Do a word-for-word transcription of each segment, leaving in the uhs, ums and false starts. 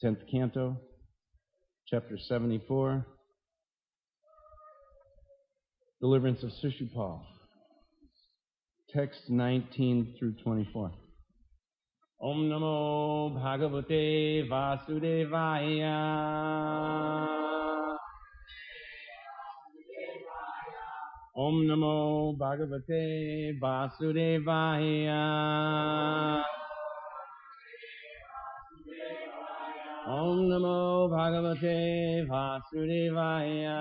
tenth Canto, chapter seventy-four, Deliverance of Shishupal, text nineteen through twenty-four. Om Namo Bhagavate Vasudevaya. Om Namo Bhagavate Vasudevaya. Om Namo Bhagavate Vasudevaya.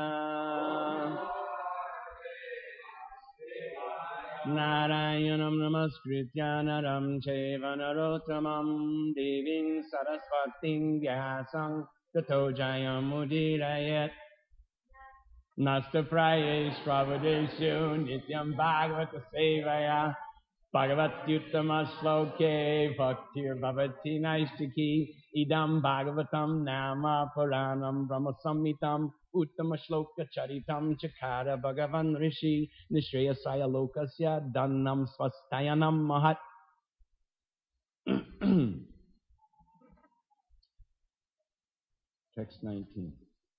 Narayanam Namaskritya Naram Cheva Narottamam Devim Saraswatim Vyasam Tato Jayam Udirayat Nasta Praye Shravadeshu Nityam Bhagavata Sevaya Bhagavatyuttama Shloke Bhaktir Bhavati Naistiki Idam Bhagavatam Nama Puranam Brahma Samhitam Uttama Shloka Charitam Chakara Bhagavan Rishi Nishreyasaya Lokasya Dannam Svastayanam Mahat. Text nineteen.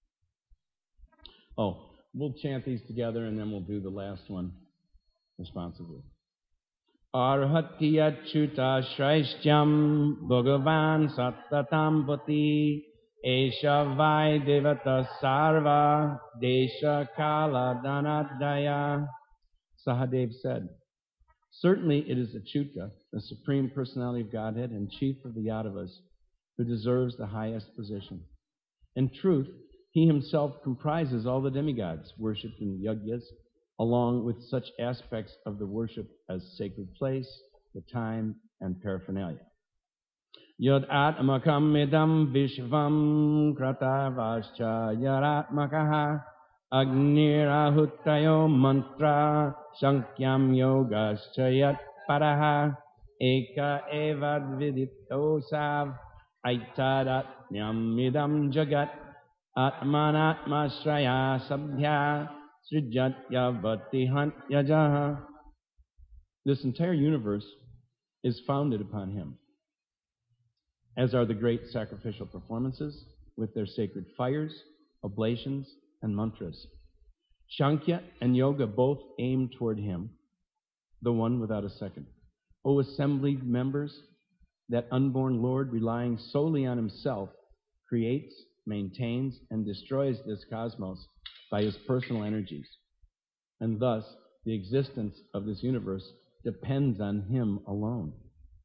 Oh, we'll chant these together and then we'll do the last one responsively. Arhati Achyuta Shraishyam Bhagavan Sattatam Pati Esha Vai Devata Sarva Desha Kala Dhanadaya. Sahadev said, certainly it is Achyuta, the Supreme Personality of Godhead and Chief of the Yadavas, who deserves the highest position. In truth, he himself comprises all the demigods worshipped in the yagyas, along with such aspects of the worship as sacred place, the time, and paraphernalia. Yad atmakam idam vishvam kratavascha yaratmakaha agnirahutayo mantra shankyam yogascha yat paraha eka evad viditosav aitadatnyam idam jagat atmanatmashraya sabhya srijatyavatihantyajaha. This entire universe is founded upon him, as are the great sacrificial performances with their sacred fires, oblations, and mantras. Sankhya and Yoga both aim toward him, the one without a second. O assembly members, that unborn Lord, relying solely on himself, creates, maintains, and destroys this cosmos by his personal energies. And thus, the existence of this universe depends on him alone.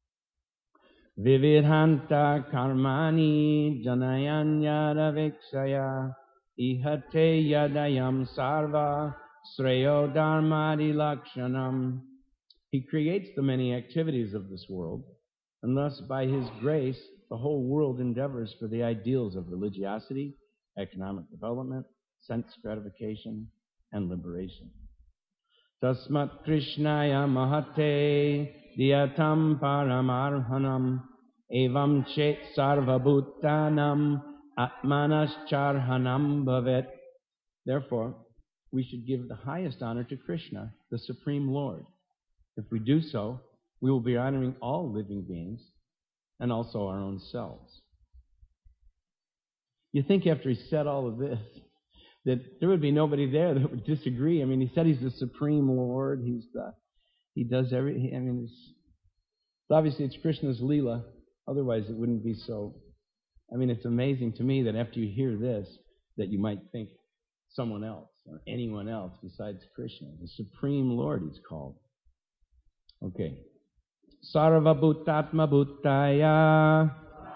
Vividhanta karmani janayan yadavikshaya ihate yadayam sarva sreyo dharmadi lakshanam. He creates the many activities of this world, and thus by his grace the whole world endeavors for the ideals of religiosity, economic development, sense gratification, and liberation. Tasmat Krishnaya Mahate Diyatam Paramarhanam Evam Chet Sarvabhutanam Atmanascharhanam Bhavet. Therefore, we should give the highest honor to Krishna, the Supreme Lord. If we do so, we will be honoring all living beings and also our own selves. You think after he said all of this, that there would be nobody there that would disagree. I mean, he said he's the Supreme Lord. He's the, he does everything. I mean, it's, obviously it's Krishna's Leela. Otherwise, it wouldn't be so. I mean, it's amazing to me that after you hear this, that you might think someone else or anyone else besides Krishna. The Supreme Lord he's called. Okay. Sarva Bhutatma Bhutaya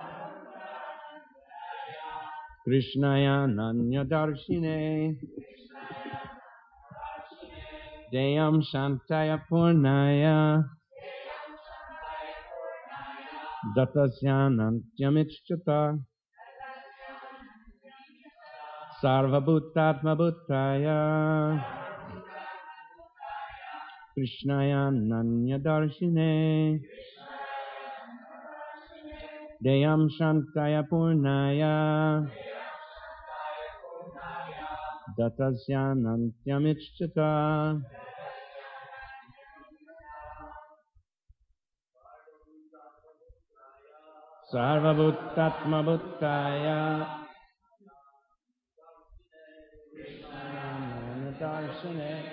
Krishnaya Nanya Darshine Deyam Shantaya Purnaya Datasyanantyamichyata Sarva Bhutatma Bhutaya Krishnaya Nanya Darshine Deyam Shantaya Purnaya Datasyanantyamichyata. Sarvabhuttatma Bhuttaya Krishnaya Darshane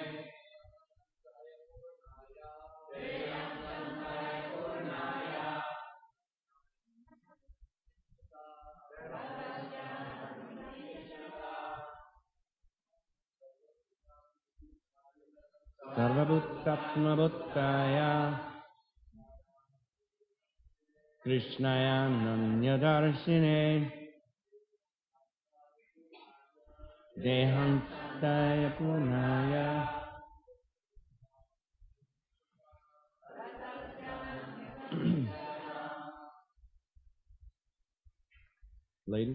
Sarvabhuttatma Bhuttaya Krishnaya Nanya Darshine Dehantaya Punaya. Ladies?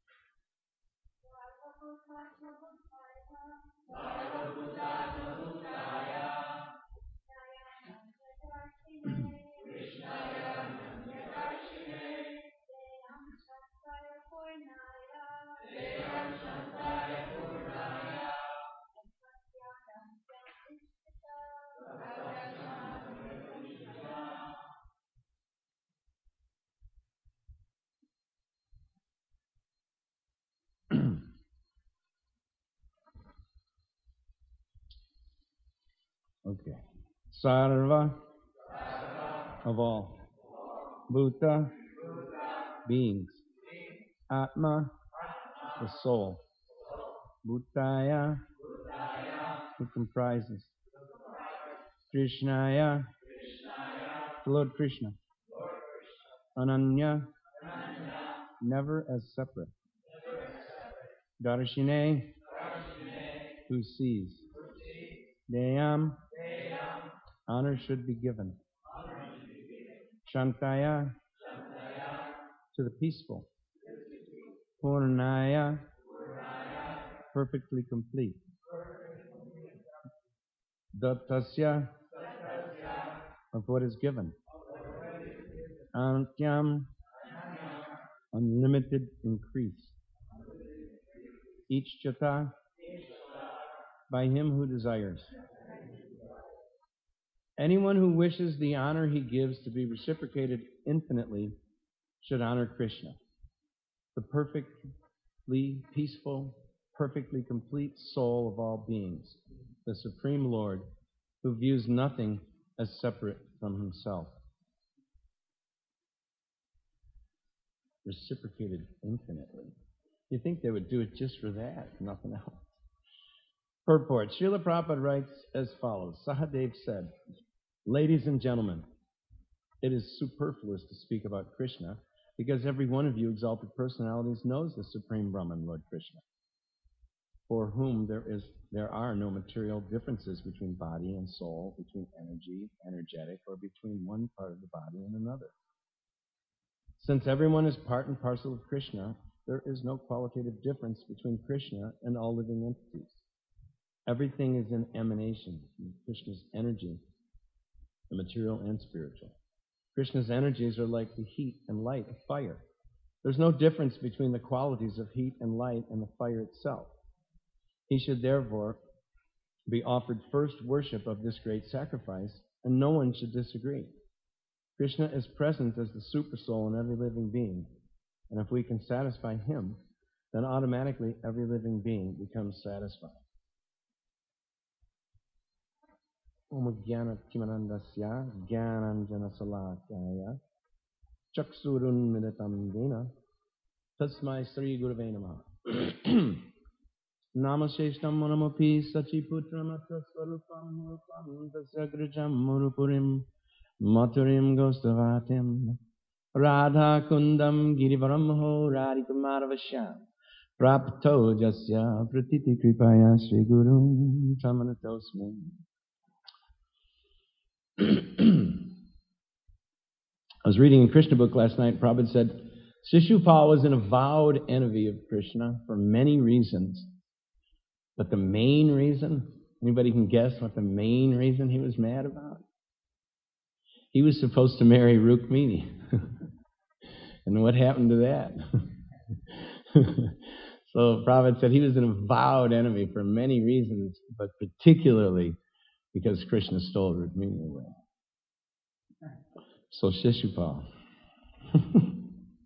Okay. Sarva, of all. Bhuta, beings. Atma, the soul. Bhutaya, who comprises. Krishnaya, the Lord Krishna. Ananya, never as separate. Darshine, who sees. Deyam, honor should be given. Shantaya, to the peaceful. Purnaya, perfectly complete. Dattasya, of what is given. Antyam, unlimited increase. Each chata, by him who desires. Anyone who wishes the honor he gives to be reciprocated infinitely should honor Krishna, the perfectly peaceful, perfectly complete soul of all beings, the Supreme Lord, who views nothing as separate from himself. Reciprocated infinitely. You think they would do it just for that, nothing else. Purport. Srila Prabhupada writes as follows. Sahadev said, "Ladies and gentlemen, it is superfluous to speak about Krishna because every one of you exalted personalities knows the Supreme Brahman, Lord Krishna, for whom there is there are no material differences between body and soul, between energy, energetic, or between one part of the body and another. Since everyone is part and parcel of Krishna, there is no qualitative difference between Krishna and all living entities. Everything is an emanation from Krishna's energy, the material and spiritual. Krishna's energies are like the heat and light of fire. There's no difference between the qualities of heat and light and the fire itself. He should therefore be offered first worship of this great sacrifice, and no one should disagree. Krishna is present as the supersoul in every living being, and if we can satisfy him, then automatically every living being becomes satisfied." Om Jnana Timanandasya Jnananjana Salakaya Chaksurun Midatam Dena Tasmai Sri Gurave Namaha Namasheshtam Manamapi Sachiputram Ataswarupam Murupam Tasyagrajam Murupurim Maturim Gostavatim Radha Kundam Girivaram Ho Radhikumaravasham Prapto Jasya Pratiti Kripaya Sri Guru Chamanatosmi. I was reading in Krishna book last night. Prabhupada said Shishupal was an avowed enemy of Krishna for many reasons. But the main reason, anybody can guess what the main reason he was mad about? He was supposed to marry Rukmini. And what happened to that? So Prabhupada said he was an avowed enemy for many reasons, but particularly because Krishna stole Rukmini away. So Shishupal.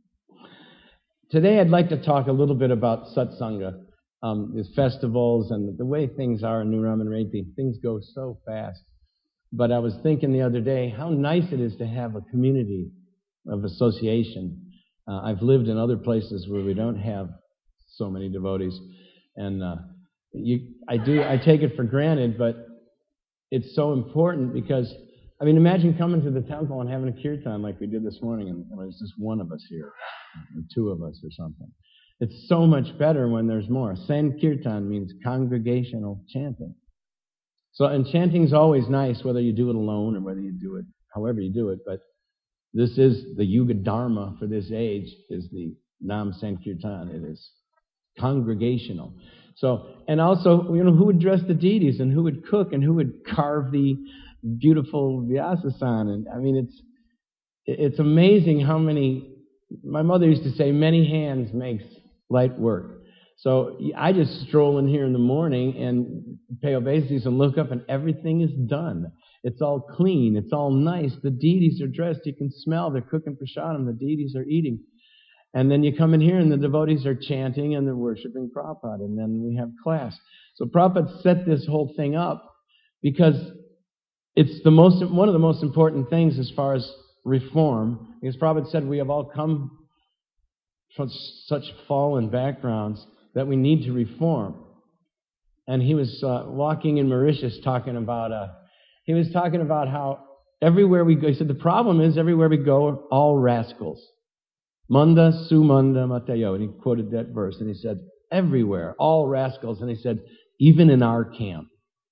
today I'd like to talk a little bit about satsanga, um, the festivals and the way things are in New Ramanujanti. Things go so fast. But I was thinking the other day how nice it is to have a community of association. Uh, I've lived in other places where we don't have so many devotees, and uh, you, I do, I take it for granted, but it's so important because, I mean, imagine coming to the temple and having a kirtan like we did this morning, and there's just one of us here, or two of us or something. It's so much better when there's more. Sankirtan means congregational chanting. So, and chanting's always nice, whether you do it alone or whether you do it however you do it, but this is the Yuga Dharma for this age, is the Nam Sankirtan. It is congregational. So, and also, you know, who would dress the deities and who would cook and who would carve the beautiful Vyasasan? And I mean, it's it's amazing how many, my mother used to say, many hands makes light work. So I just stroll in here in the morning and pay obeisance and look up and everything is done. It's all clean. It's all nice. The deities are dressed. You can smell. They're cooking prasadam. The deities are eating. And then you come in here and the devotees are chanting and they're worshiping Prabhupada. And then we have class. So Prabhupada set this whole thing up because it's the most, one of the most important things as far as reform. Because Prabhupada said we have all come from such fallen backgrounds that we need to reform. And he was uh, walking in Mauritius talking about, uh, he was talking about how everywhere we go, he said the problem is everywhere we go are all rascals. Manda su manda matayo. And he quoted that verse and he said, everywhere, all rascals. And he said, even in our camp.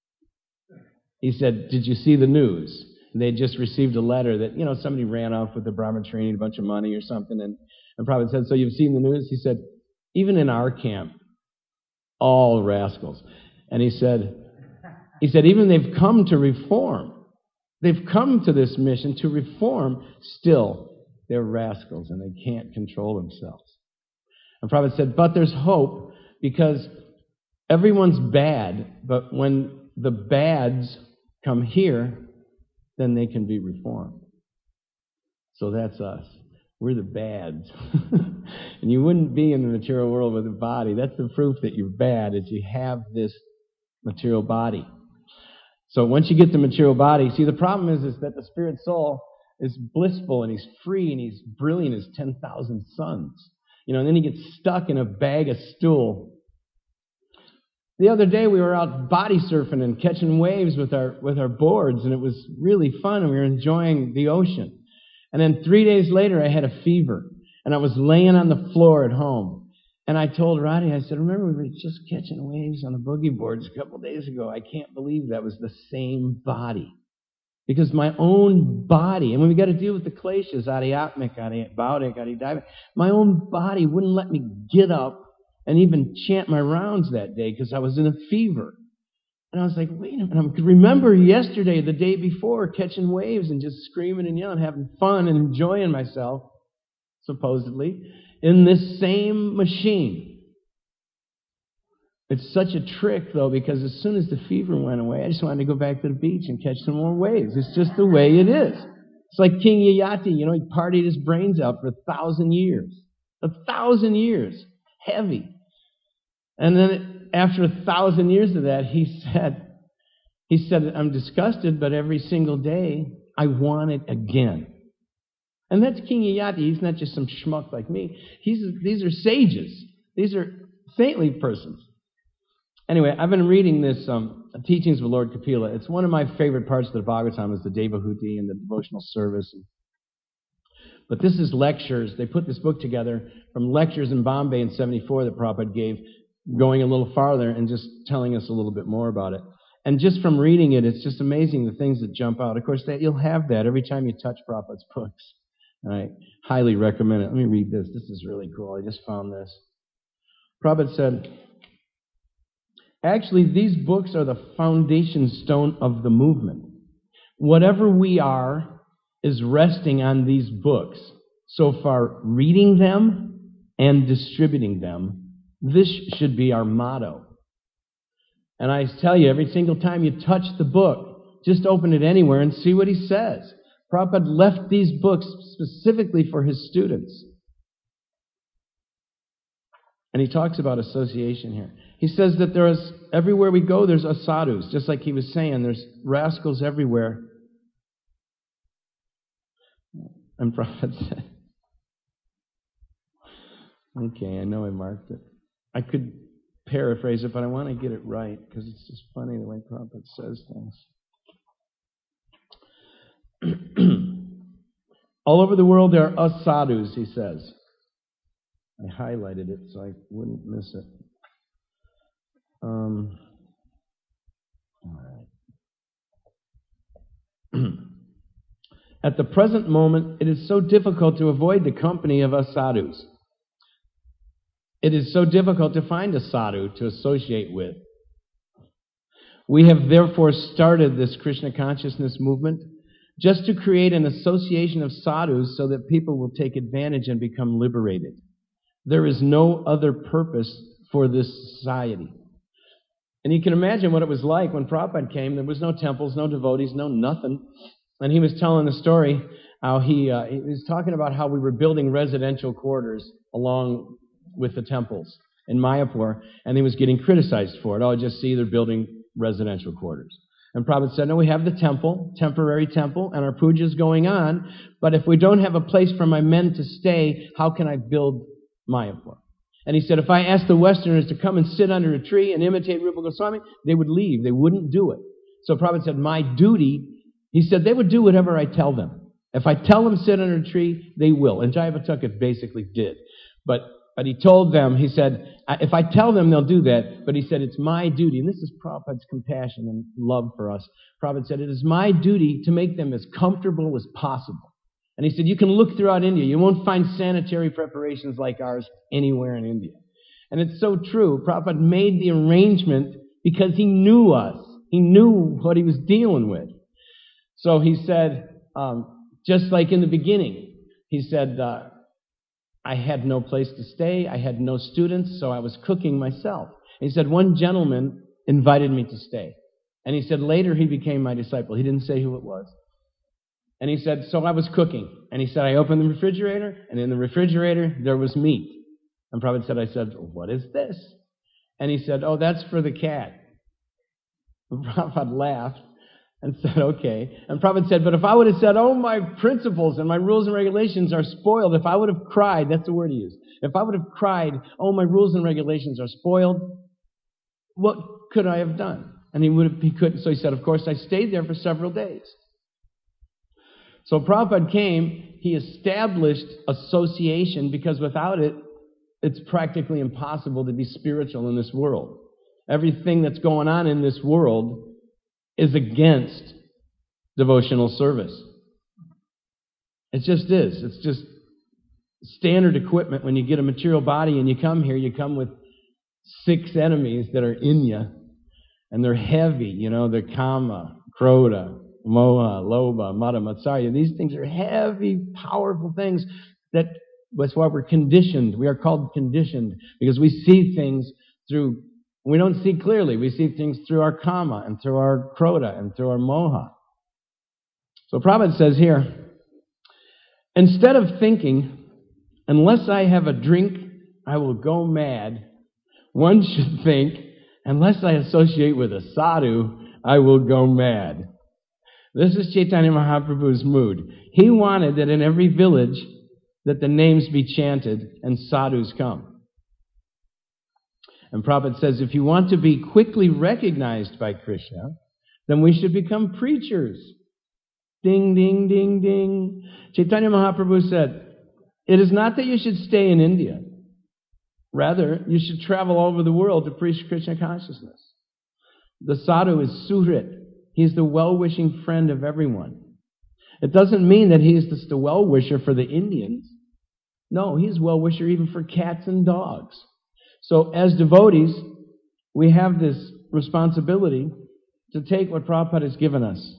He said, did you see the news? And they just received a letter that, you know, somebody ran off with the brahmachari, a bunch of money or something. And, and Prabhupada said, so you've seen the news? He said, even in our camp, all rascals. And he said, he said, even they've come to reform. They've come to this mission to reform. Still, they're rascals and they can't control themselves. And Prabhupada said, but there's hope because everyone's bad, but when the bads come here, then they can be reformed. So that's us. We're the bads. And you wouldn't be in the material world with a body. That's the proof that you're bad, is you have this material body. So once you get the material body, see, the problem is, is that the spirit soul is blissful and he's free and he's brilliant as ten thousand suns. You know, and then he gets stuck in a bag of stool. The other day we were out body surfing and catching waves with our with our boards, and it was really fun and we were enjoying the ocean. And then three days later, I had a fever, and I was laying on the floor at home. And I told Roddy, I said, remember, we were just catching waves on the boogie boards a couple of days ago. I can't believe that was the same body. Because my own body, and when we got to deal with the kleshas, adhyatmic, adhibautic, adhidaivic, my own body wouldn't let me get up and even chant my rounds that day because I was in a fever. And I was like, wait a minute, I could remember yesterday, the day before, catching waves and just screaming and yelling, having fun and enjoying myself, supposedly, in this same machine. It's such a trick, though, because as soon as the fever went away, I just wanted to go back to the beach and catch some more waves. It's just the way it is. It's like King Yayati, you know, he partied his brains out for a thousand years. A thousand years. Heavy. And then it, after a thousand years of that, he said, he said, I'm disgusted, but every single day I want it again. And that's King Yayati. He's not just some schmuck like me. He's, these are sages. These are saintly persons. Anyway, I've been reading this um, Teachings of Lord Kapila. It's one of my favorite parts of the Bhagavatam is the Devahuti and the devotional service. But this is lectures. They put this book together from lectures in Bombay in seventy-four that Prabhupada gave, going a little farther and just telling us a little bit more about it. And just from reading it, it's just amazing the things that jump out. Of course, that you'll have that every time you touch Prabhupada's books. I highly recommend it. Let me read this. This is really cool. I just found this. Prabhupada said, actually, these books are the foundation stone of the movement. Whatever we are is resting on these books. So far, reading them and distributing them, this should be our motto. And I tell you, every single time you touch the book, just open it anywhere and see what he says. Prabhupada left these books specifically for his students. And he talks about association here. He says that there is, everywhere we go, there's asadhus. Just like he was saying, there's rascals everywhere. And Prabhupada said, okay, I know I marked it. I could paraphrase it, but I want to get it right because it's just funny the way Prabhupada says things. All over the world there are asadhus, he says. I highlighted it so I wouldn't miss it. Um, all right. At the present moment, it is so difficult to avoid the company of asadhus. It is so difficult to find a sadhu to associate with. We have therefore started this Krishna consciousness movement just to create an association of sadhus so that people will take advantage and become liberated. There is no other purpose for this society. And you can imagine what it was like when Prabhupada came. There was no temples, no devotees, no nothing. And he was telling the story how he, uh, he was talking about how we were building residential quarters along with the temples in Mayapur, and he was getting criticized for it. Oh, just see, they're building residential quarters. And Prabhupada said, no, we have the temple, temporary temple, and our puja is going on, but if we don't have a place for my men to stay, how can I build Mayapur? And he said, if I asked the Westerners to come and sit under a tree and imitate Rupa Goswami, they would leave. They wouldn't do it. So Prabhupada said, my duty, he said, they would do whatever I tell them. If I tell them to sit under a tree, they will. And Jayapataka basically did. But But he told them, he said, if I tell them, they'll do that. But he said, it's my duty. And this is Prabhupada's compassion and love for us. Prabhupada said, it is my duty to make them as comfortable as possible. And he said, you can look throughout India. You won't find sanitary preparations like ours anywhere in India. And it's so true. Prabhupada made the arrangement because he knew us. He knew what he was dealing with. So he said, um, just like in the beginning, he said, uh, I had no place to stay. I had no students, so I was cooking myself. He said, one gentleman invited me to stay. And he said, later he became my disciple. He didn't say who it was. And he said, so I was cooking. And he said, I opened the refrigerator, and in the refrigerator, there was meat. And Prabhupada said, I said, what is this? And he said, oh, that's for the cat. And Prabhupada laughed and said, okay. And Prabhupada said, but if I would have said, oh, my principles and my rules and regulations are spoiled, if I would have cried, that's the word he used, if I would have cried, oh, my rules and regulations are spoiled, what could I have done? And he would have, he couldn't. So he said, of course, I stayed there for several days. So Prabhupada came, he established association because without it, it's practically impossible to be spiritual in this world. Everything that's going on in this world is against devotional service. It just is. It's just standard equipment. When you get a material body and you come here, you come with six enemies that are in you, and they're heavy. You know, they're kama, krodha, moha, lobha, mada, matsarya. These things are heavy, powerful things. That, that's why we're conditioned. We are called conditioned because we see things through. We don't see clearly. We see things through our kama and through our krodha and through our moha. So Prabhupada says here, instead of thinking, unless I have a drink, I will go mad, one should think, unless I associate with a sadhu, I will go mad. This is Chaitanya Mahaprabhu's mood. He wanted that in every village that the names be chanted and sadhus come. And Prabhupada says, if you want to be quickly recognized by Krishna, then we should become preachers. Ding, ding, ding, ding. Chaitanya Mahaprabhu said, it is not that you should stay in India. Rather, you should travel all over the world to preach Krishna consciousness. The sadhu is suhrit. He's the well-wishing friend of everyone. It doesn't mean that he's just a well-wisher for the Indians. No, he's a well-wisher even for cats and dogs. So as devotees, we have this responsibility to take what Prabhupada has given us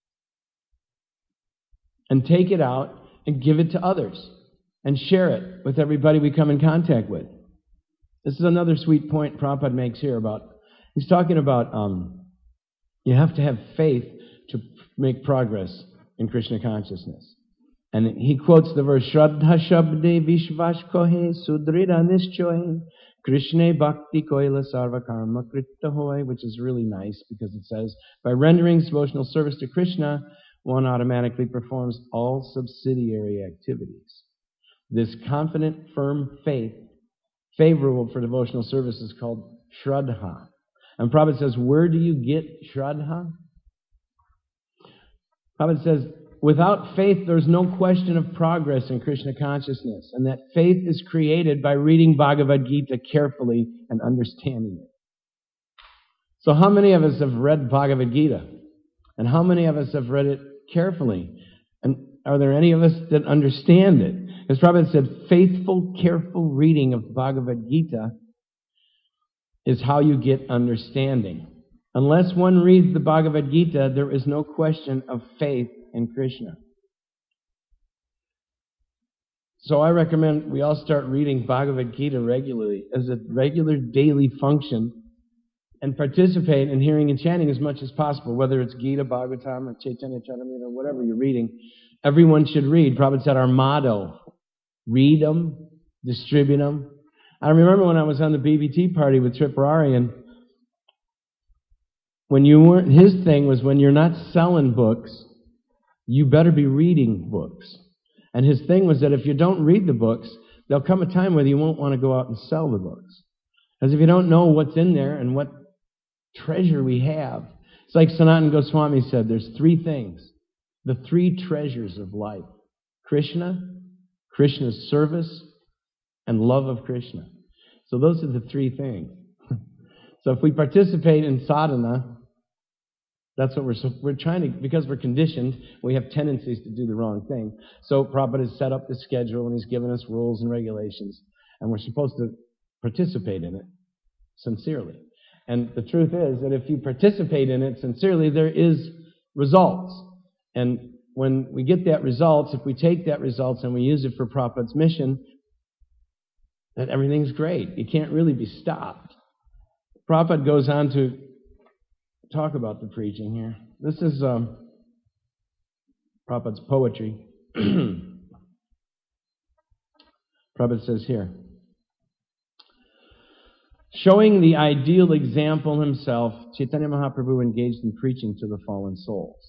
and take it out and give it to others and share it with everybody we come in contact with. This is another sweet point Prabhupada makes here about, he's talking about um, you have to have faith to make progress in Krishna consciousness. And he quotes the verse, Shraddha Shabde Vishvash Kohe Sudrida Nishchohe Krishna bhakti koila sarva karma kritta hoy, which is really nice because it says, by rendering devotional service to Krishna, one automatically performs all subsidiary activities. This confident, firm faith, favorable for devotional service, is called Shraddha. And Prabhupada says, where do you get Shraddha? Prabhupada says, without faith, there's no question of progress in Krishna consciousness. And that faith is created by reading Bhagavad Gita carefully and understanding it. So how many of us have read Bhagavad Gita? And how many of us have read it carefully? And are there any of us that understand it? As Prabhupada said, faithful, careful reading of Bhagavad Gita is how you get understanding. Unless one reads the Bhagavad Gita, there is no question of faith in Krishna. So I recommend we all start reading Bhagavad Gita regularly as a regular daily function and participate in hearing and chanting as much as possible, whether it's Gita, Bhagavatam, or Chaitanya Charitamrita, or whatever you're reading. Everyone should read. Prabhupada said our motto, read them, distribute them. I remember when I was on the B B T party with Tripurarian, when you weren't, his thing was when you're not selling books, you better be reading books. And his thing was that if you don't read the books, there'll come a time where you won't want to go out and sell the books. Because if you don't know what's in there and what treasure we have, it's like Sanatana Goswami said, there's three things, the three treasures of life: Krishna, Krishna's service, and love of Krishna. So those are the three things. So if we participate in sadhana, that's what we're we're trying to, because we're conditioned, we have tendencies to do the wrong thing. So Prabhupada has set up the schedule and he's given us rules and regulations, and we're supposed to participate in it sincerely. And the truth is that if you participate in it sincerely, there is results. And when we get that results, if we take that results and we use it for Prabhupada's mission, then everything's great. You can't really be stopped. Prabhupada goes on to talk about the preaching here. This is um, Prabhupada's poetry. Prabhupada says here, showing the ideal example himself, Chaitanya Mahaprabhu engaged in preaching to the fallen souls.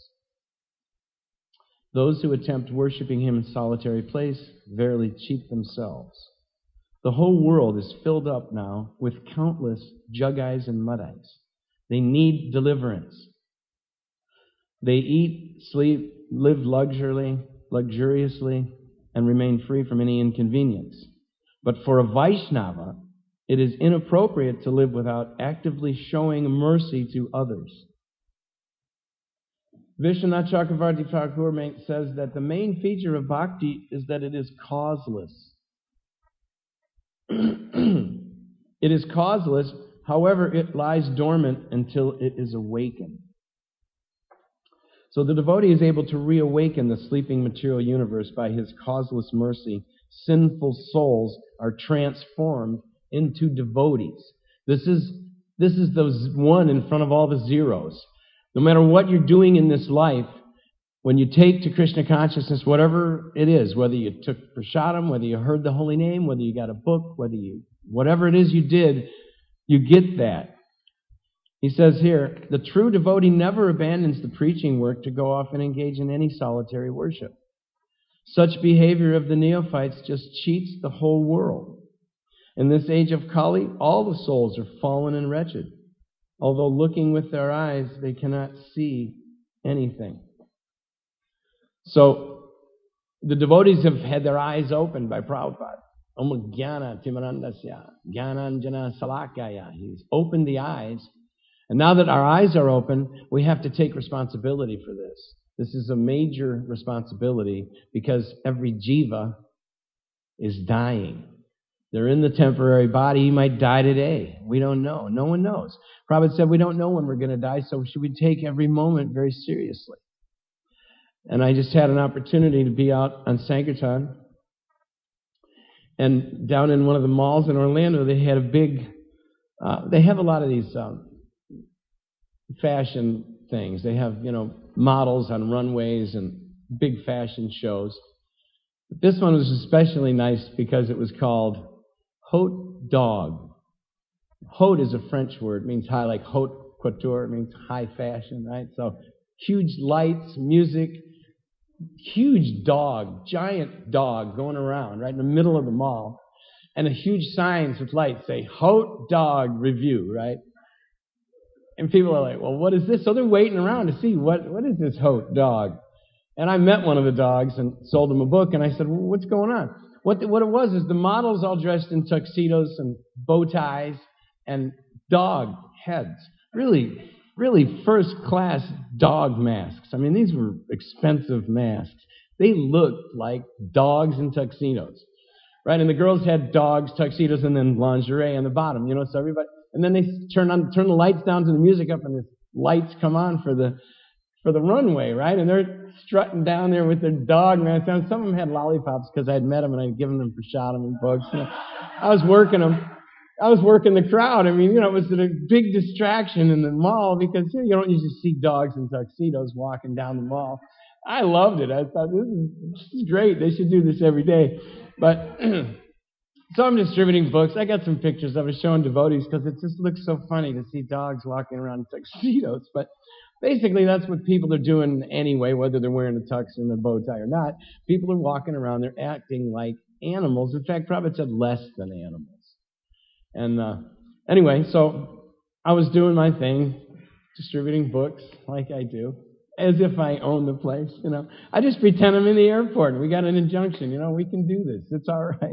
Those who attempt worshiping him in solitary place verily cheat themselves. The whole world is filled up now with countless jug-eyes and mud-eyes. They need deliverance. They eat, sleep, live luxuriously, luxuriously, and remain free from any inconvenience. But for a Vaishnava, it is inappropriate to live without actively showing mercy to others. Vishwanath Chakravarti Thakur says that the main feature of bhakti is that it is causeless. It is causeless, however, it lies dormant until it is awakened. So the devotee is able to reawaken the sleeping material universe by his causeless mercy. Sinful souls are transformed into devotees. This is, this is the one in front of all the zeros. No matter what you're doing in this life, when you take to Krishna consciousness, whatever it is, whether you took prasadam, whether you heard the holy name, whether you got a book, whether you, whatever it is you did, you get that. He says here, the true devotee never abandons the preaching work to go off and engage in any solitary worship. Such behavior of the neophytes just cheats the whole world. In this age of Kali, all the souls are fallen and wretched. Although looking with their eyes, they cannot see anything. So, the devotees have had their eyes opened by Prabhupada. Om Jnana Timarandasya, Jnananjana Salakaya. He's opened the eyes. And now that our eyes are open, we have to take responsibility for this. This is a major responsibility because every jiva is dying. They're in the temporary body. He might die today. We don't know. No one knows. Prabhupada said we don't know when we're going to die, so should we take every moment very seriously? And I just had an opportunity to be out on Sankirtan. And down in one of the malls in Orlando, they had a big, uh, they have a lot of these um, fashion things. They have, you know, models on runways and big fashion shows. But this one was especially nice because it was called Hot Dog. Haute is a French word. It means high, like haute couture. It means high fashion, right? So huge lights, music, huge dog, giant dog going around right in the middle of the mall, and a huge signs with lights say, Haute Dog Review, right? And people are like, well, what is this? So they're waiting around to see, what, what is this Haute dog? And I met one of the dogs and sold him a book, and I said, well, what's going on? What, the, what it was is the models all dressed in tuxedos and bow ties and dog heads. Really, really first-class dog masks. I mean, these were expensive masks. They looked like dogs in tuxedos, right? And the girls had dogs, tuxedos, and then lingerie on the bottom, you know, so everybody... And then they turn on, turn the lights down to the music up, and the lights come on for the for the runway, right? And they're strutting down there with their dog masks on. Some of them had lollipops because I had met them and I'd given them for Shotham and books. You know, I was working them. I was working the crowd. I mean, you know, it was a big distraction in the mall because you know, you don't usually see dogs in tuxedos walking down the mall. I loved it. I thought, this is, this is great. They should do this every day. But... So I'm distributing books. I got some pictures of it showing devotees because it just looks so funny to see dogs walking around in tuxedos. But basically that's what people are doing anyway, whether they're wearing a tux and a bow tie or not. People are walking around. They're acting like animals. In fact, Prabhupada said less than animals. And uh, anyway, so I was doing my thing, distributing books like I do, as if I own the place, you know. I just pretend I'm in the airport and we got an injunction, you know, we can do this. It's all right.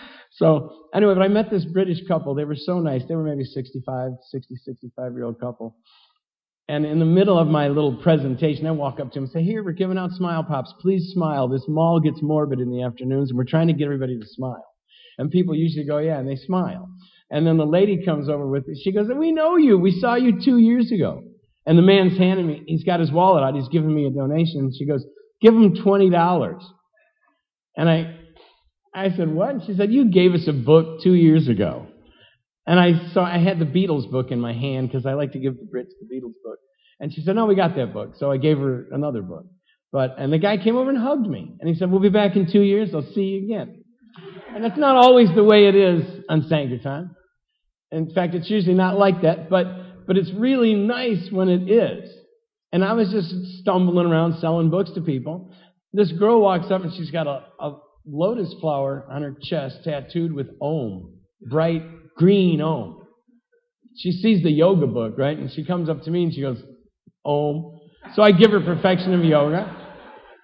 So, anyway, but I met this British couple. They were so nice. They were maybe sixty-five, sixty, sixty-five-year-old couple. And in the middle of my little presentation, I walk up to them and say, here, we're giving out Smile Pops. Please smile. This mall gets morbid in the afternoons, and we're trying to get everybody to smile. And people usually go, yeah, and they smile. And then the lady comes over with me. She goes, we know you. We saw you two years ago. And the man's handing me, he's got his wallet out. He's giving me a donation. She goes, give him twenty dollars. And I... I said, what? And she said, you gave us a book two years ago. And I saw, I had the Beatles book in my hand because I like to give the Brits the Beatles book. And she said, no, we got that book. So I gave her another book. But, and the guy came over and hugged me. And he said, we'll be back in two years. I'll see you again. And that's not always the way it is on Sankirtan. In fact, it's usually not like that. But, but it's really nice when it is. And I was just stumbling around selling books to people. This girl walks up and she's got a, a lotus flower on her chest tattooed with Om, bright green Om. She sees the yoga book, right? And she comes up to me and she goes, Om. So I give her Perfection of Yoga.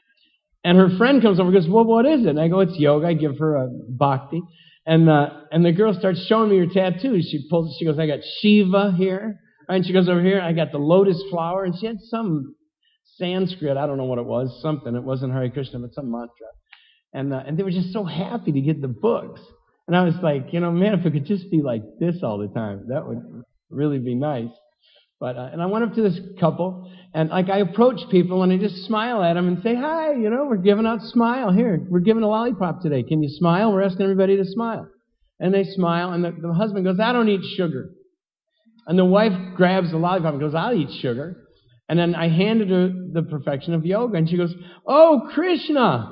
And her friend comes over and goes, well, what is it? And I go, it's yoga. I give her a bhakti. And uh, and the girl starts showing me her tattoos. She pulls, she goes, I got Shiva here. And she goes over here, I got the lotus flower. And she had some Sanskrit, I don't know what it was, something. It wasn't Hare Krishna, but some mantra. And uh, and they were just so happy to get the books. And I was like, you know, man, if it could just be like this all the time, that would really be nice. But uh, and I went up to this couple, and like I approach people, and I just smile at them and say, hi, you know, we're giving out Smile. Here, we're giving a lollipop today. Can you smile? We're asking everybody to smile. And they smile, and the, the husband goes, I don't eat sugar. And the wife grabs the lollipop and goes, I'll eat sugar. And then I handed her the Perfection of Yoga, and she goes, oh, Krishna.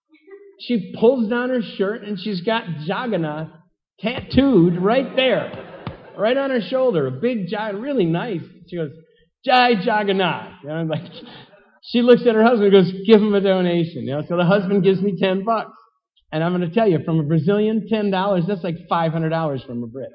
She pulls down her shirt, and she's got Jagannath tattooed right there, right on her shoulder, a big Jagannath, really nice. She goes, Jai Jagannath. You know, like, she looks at her husband and goes, give him a donation. You know, so the husband gives me ten bucks. And I'm going to tell you, from a Brazilian, ten dollars, that's like five hundred dollars from a Brit.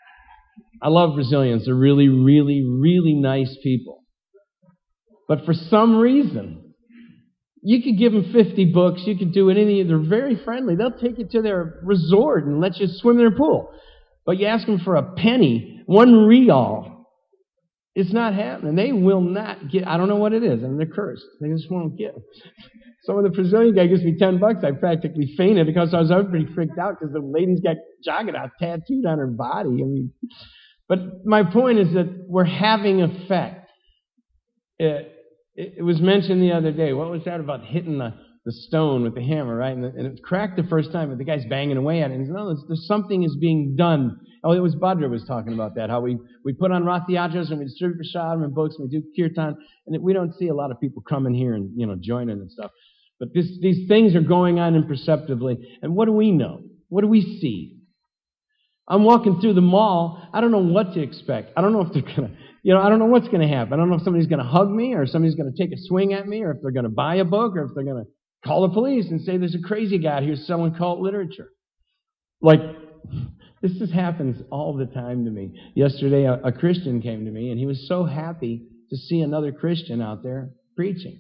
I love Brazilians. They're really, really, really nice people. But for some reason, you could give them fifty books. You could do anything. They're very friendly. They'll take you to their resort and let you swim in their pool. But you ask them for a penny, one real, it's not happening. They will not get. I don't know what it is. I mean, they're cursed. They just won't give. So when the Brazilian guy gives me ten bucks, I practically fainted because I was pretty freaked out because the lady's got Jagannath tattooed on her body. I mean, but my point is that we're having effect. It, It was mentioned the other day. What was that about hitting the, the stone with the hammer, right? And, the, and it cracked the first time, but the guy's banging away at it. And he said, no, there's, there's something is being done. Oh, it was Bhadra was talking about that, how we, we put on Rath Yatras and we distribute Prashadam and books and we do Kirtan. And it, we don't see a lot of people coming here and, you know, joining and stuff. But this, these things are going on imperceptibly. And what do we know? What do we see? I'm walking through the mall. I don't know what to expect. I don't know if they're going to, you know, I don't know what's going to happen. I don't know if somebody's going to hug me or somebody's going to take a swing at me or if they're going to buy a book or if they're going to call the police and say there's a crazy guy out here selling cult literature. Like, this just happens all the time to me. Yesterday, a, a Christian came to me and he was so happy to see another Christian out there preaching.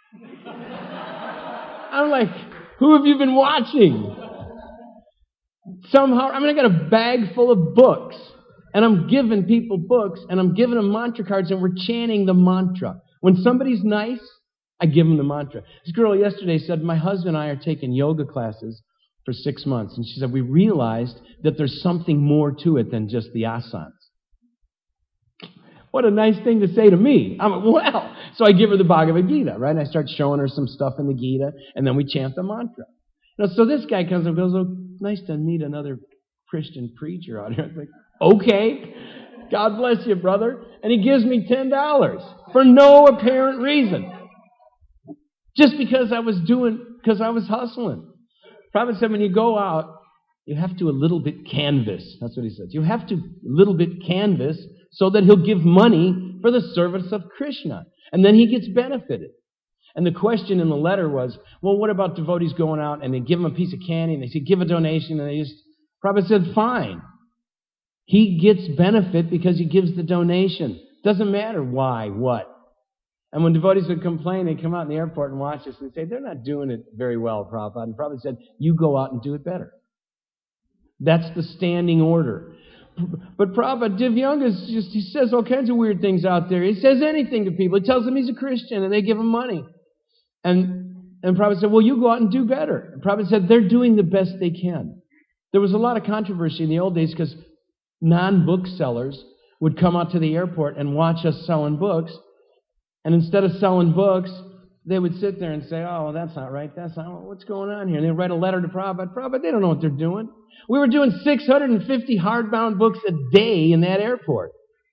I'm like, who have you been watching? Somehow, I mean, I got a bag full of books, and I'm giving people books, and I'm giving them mantra cards, and we're chanting the mantra. When somebody's nice, I give them the mantra. This girl yesterday said, my husband and I are taking yoga classes for six months, and she said, we realized that there's something more to it than just the asanas. What a nice thing to say to me. I'm like, well, so I give her the Bhagavad Gita, right? And I start showing her some stuff in the Gita, and then we chant the mantra. You know, so this guy comes and goes, oh, nice to meet another Christian preacher out here. I'm like, okay, God bless you, brother. And he gives me ten dollars for no apparent reason. Just because I was doing, because I was hustling. Prophet said when you go out, you have to a little bit canvas. That's what he says. You have to a little bit canvas so that he'll give money for the service of Krishna. And then he gets benefited. And the question in the letter was, well, what about devotees going out and they give them a piece of candy and they say, give a donation, and they just, Prabhupada said, fine. He gets benefit because he gives the donation. Doesn't matter why, what. And when devotees would complain, they'd come out in the airport and watch us and say, they're not doing it very well, Prabhupada. And Prabhupada said, you go out and do it better. That's the standing order. But Prabhupada, Divyanga's just, he says all kinds of weird things out there. He says anything to people. He tells them he's a Christian and they give him money. And, and Prabhupada said, well, you go out and do better. And Prabhupada said, they're doing the best they can. There was a lot of controversy in the old days because non-booksellers would come out to the airport and watch us selling books. And instead of selling books, they would sit there and say, oh, well, that's not right. That's not, what's going on here? And they'd write a letter to Prabhupada. Prabhupada, they don't know what they're doing. We were doing six hundred fifty hardbound books a day in that airport.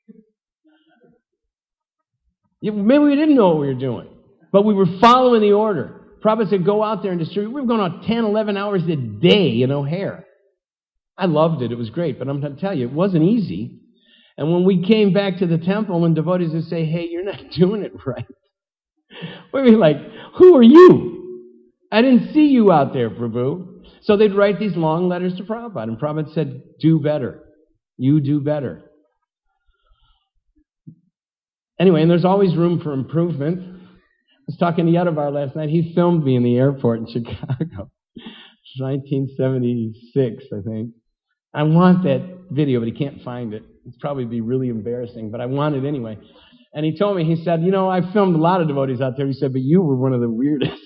Maybe we didn't know what we were doing. But we were following the order. Prabhupada said, go out there and distribute. We were going out ten, eleven hours a day in O'Hare. I loved it. It was great. But I'm going to tell you, it wasn't easy. And when we came back to the temple and devotees would say, hey, you're not doing it right. We'd be like, who are you? I didn't see you out there, Prabhu. So they'd write these long letters to Prabhupada. And Prabhupada said, do better. You do better. Anyway, and there's always room for improvement. I was talking to Yadavar last night. He filmed me in the airport in Chicago. nineteen seventy-six, I think. I want that video, but he can't find it. It's probably be really embarrassing, but I want it anyway. And he told me, he said, you know, I filmed a lot of devotees out there. He said, but you were one of the weirdest.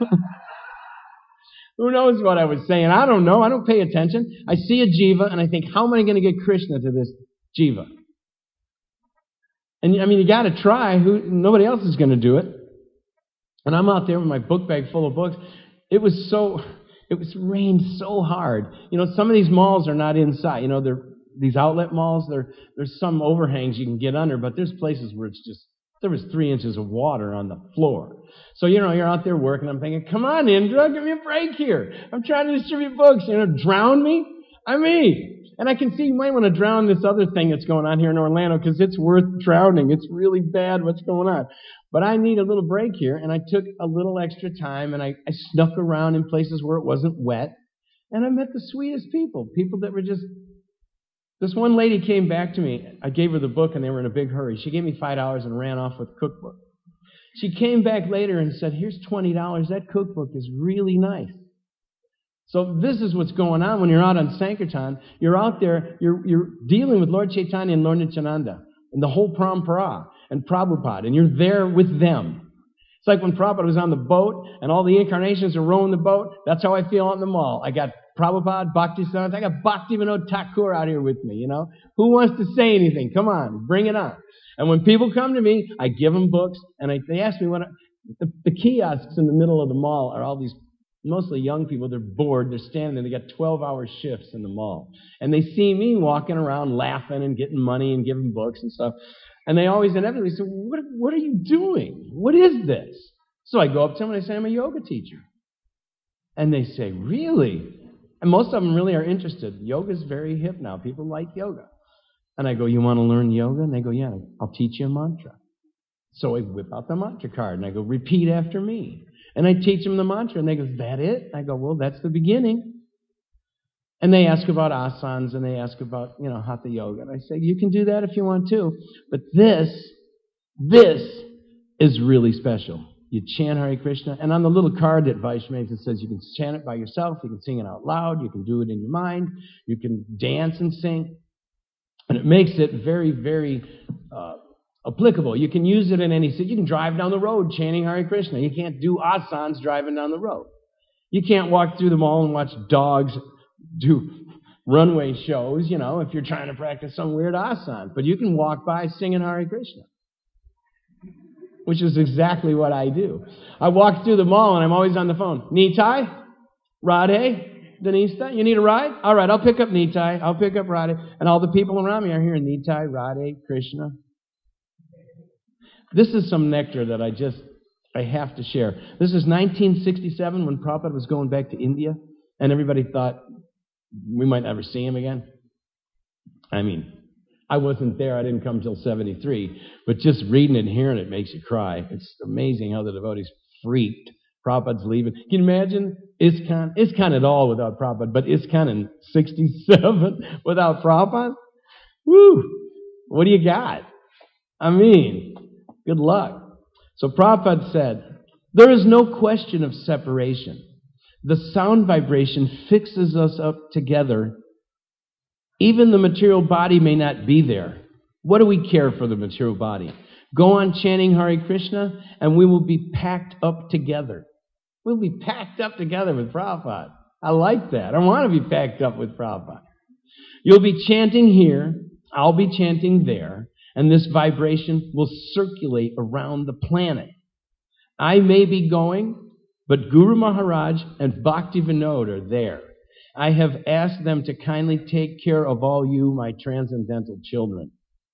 Who knows what I was saying? I don't know. I don't pay attention. I see a jiva, and I think, how am I going to get Krishna to this jiva? And, I mean, you got to try. Who, nobody else is going to do it. And I'm out there with my book bag full of books. It was so, it was rained so hard. You know, some of these malls are not inside. You know, they're, these outlet malls, there, there's some overhangs you can get under, but there's places where it's just, there was three inches of water on the floor. So, you know, you're out there working. I'm thinking, come on, Indra, give me a break here. I'm trying to distribute books. You know, drown me? I mean, and I can see you might want to drown this other thing that's going on here in Orlando because it's worth drowning. It's really bad what's going on. But I need a little break here, and I took a little extra time, and I, I snuck around in places where it wasn't wet, and I met the sweetest people, people that were just... This one lady came back to me. I gave her the book, and they were in a big hurry. She gave me five dollars and ran off with the cookbook. She came back later and said, here's twenty dollars. That cookbook is really nice. So this is what's going on when you're out on Sankirtan. You're out there, you're, you're dealing with Lord Chaitanya and Lord Nityananda and the whole Parampara and Prabhupada, and you're there with them. It's like when Prabhupada was on the boat and all the incarnations are rowing the boat. That's how I feel out in the mall. I got Prabhupada, Bhaktisiddhanta, I got Bhaktivinoda Thakur out here with me, you know. Who wants to say anything? Come on, bring it on. And when people come to me, I give them books, and I, they ask me what I, the, the kiosks in the middle of the mall are all these mostly young people. They're bored. They're standing there. They got twelve-hour shifts in the mall. And they see me walking around laughing and getting money and giving books and stuff. And they always inevitably say, what, what are you doing? What is this? So I go up to them and I say, I'm a yoga teacher. And they say, really? And most of them really are interested. Yoga's very hip now. People like yoga. And I go, you want to learn yoga? And they go, yeah, I'll teach you a mantra. So I whip out the mantra card, and I go, repeat after me. And I teach them the mantra, and they go, is that it? I go, well, that's the beginning. And they ask about asanas, and they ask about, you know, hatha yoga. And I say, you can do that if you want to. But this, this is really special. You chant Hare Krishna, and on the little card that Vaishnav it says you can chant it by yourself, you can sing it out loud, you can do it in your mind, you can dance and sing. And it makes it very, very uh, applicable. You can use it in any city. You can drive down the road chanting Hare Krishna. You can't do asanas driving down the road. You can't walk through the mall and watch dogs do runway shows, you know, if you're trying to practice some weird asana. But you can walk by singing Hare Krishna, which is exactly what I do. I walk through the mall and I'm always on the phone. Nitai? Radhe? Denista, you need a ride? All right, I'll pick up Nitai. I'll pick up Radhe. And all the people around me are hearing Nitai, Radhe, Krishna. This is some nectar that I just, I have to share. This is nineteen sixty-seven when Prabhupada was going back to India, and everybody thought we might never see him again. I mean, I wasn't there. I didn't come till seventy-three. But just reading it and hearing it makes you cry. It's amazing how the devotees freaked. Prabhupada's leaving. Can you imagine ISKCON? ISKCON at all without Prabhupada, but ISKCON in sixty-seven without Prabhupada? Woo! What do you got? I mean, good luck. So Prabhupada said, there is no question of separation. The sound vibration fixes us up together. Even the material body may not be there. What do we care for the material body? Go on chanting Hare Krishna, and we will be packed up together. We'll be packed up together with Prabhupada. I like that. I want to be packed up with Prabhupada. You'll be chanting here, I'll be chanting there, and this vibration will circulate around the planet. I may be going, but Guru Maharaj and Bhakti Vinod are there. I have asked them to kindly take care of all you, my transcendental children.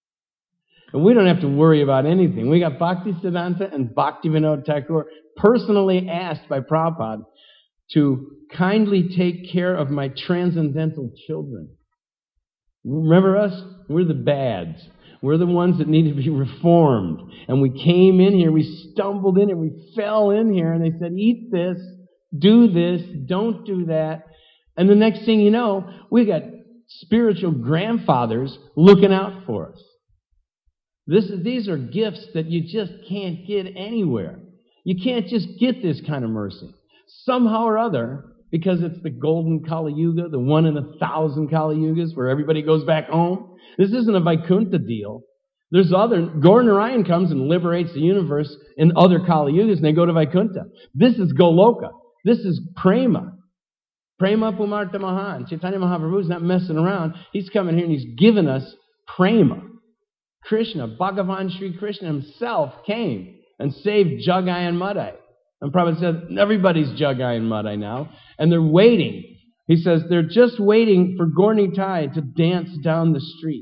And we don't have to worry about anything. We got Bhakti Siddhanta and Bhakti Vinod Thakur personally asked by Prabhupada to kindly take care of my transcendental children. Remember us? We're the bads. We're the ones that need to be reformed. And we came in here, we stumbled in here, we fell in here, and they said, eat this, do this, don't do that. And the next thing you know, we got spiritual grandfathers looking out for us. This, these are gifts that you just can't get anywhere. You can't just get this kind of mercy. Somehow or other, because it's the golden Kali Yuga, the one in a thousand Kali Yugas where everybody goes back home. This isn't a Vaikuntha deal. There's other, Gaur Narayan comes and liberates the universe in other Kali Yugas and they go to Vaikuntha. This is Goloka. This is Prema. Prema Pumarta Mahan. Chaitanya Mahaprabhu's not messing around. He's coming here and he's given us Prema. Krishna, Bhagavan Sri Krishna himself came and saved Jagai and Madai. And Prabhupada said, everybody's Jagai and Madai now. And they're waiting. He says, they're just waiting for Gaur Nitai to dance down the street.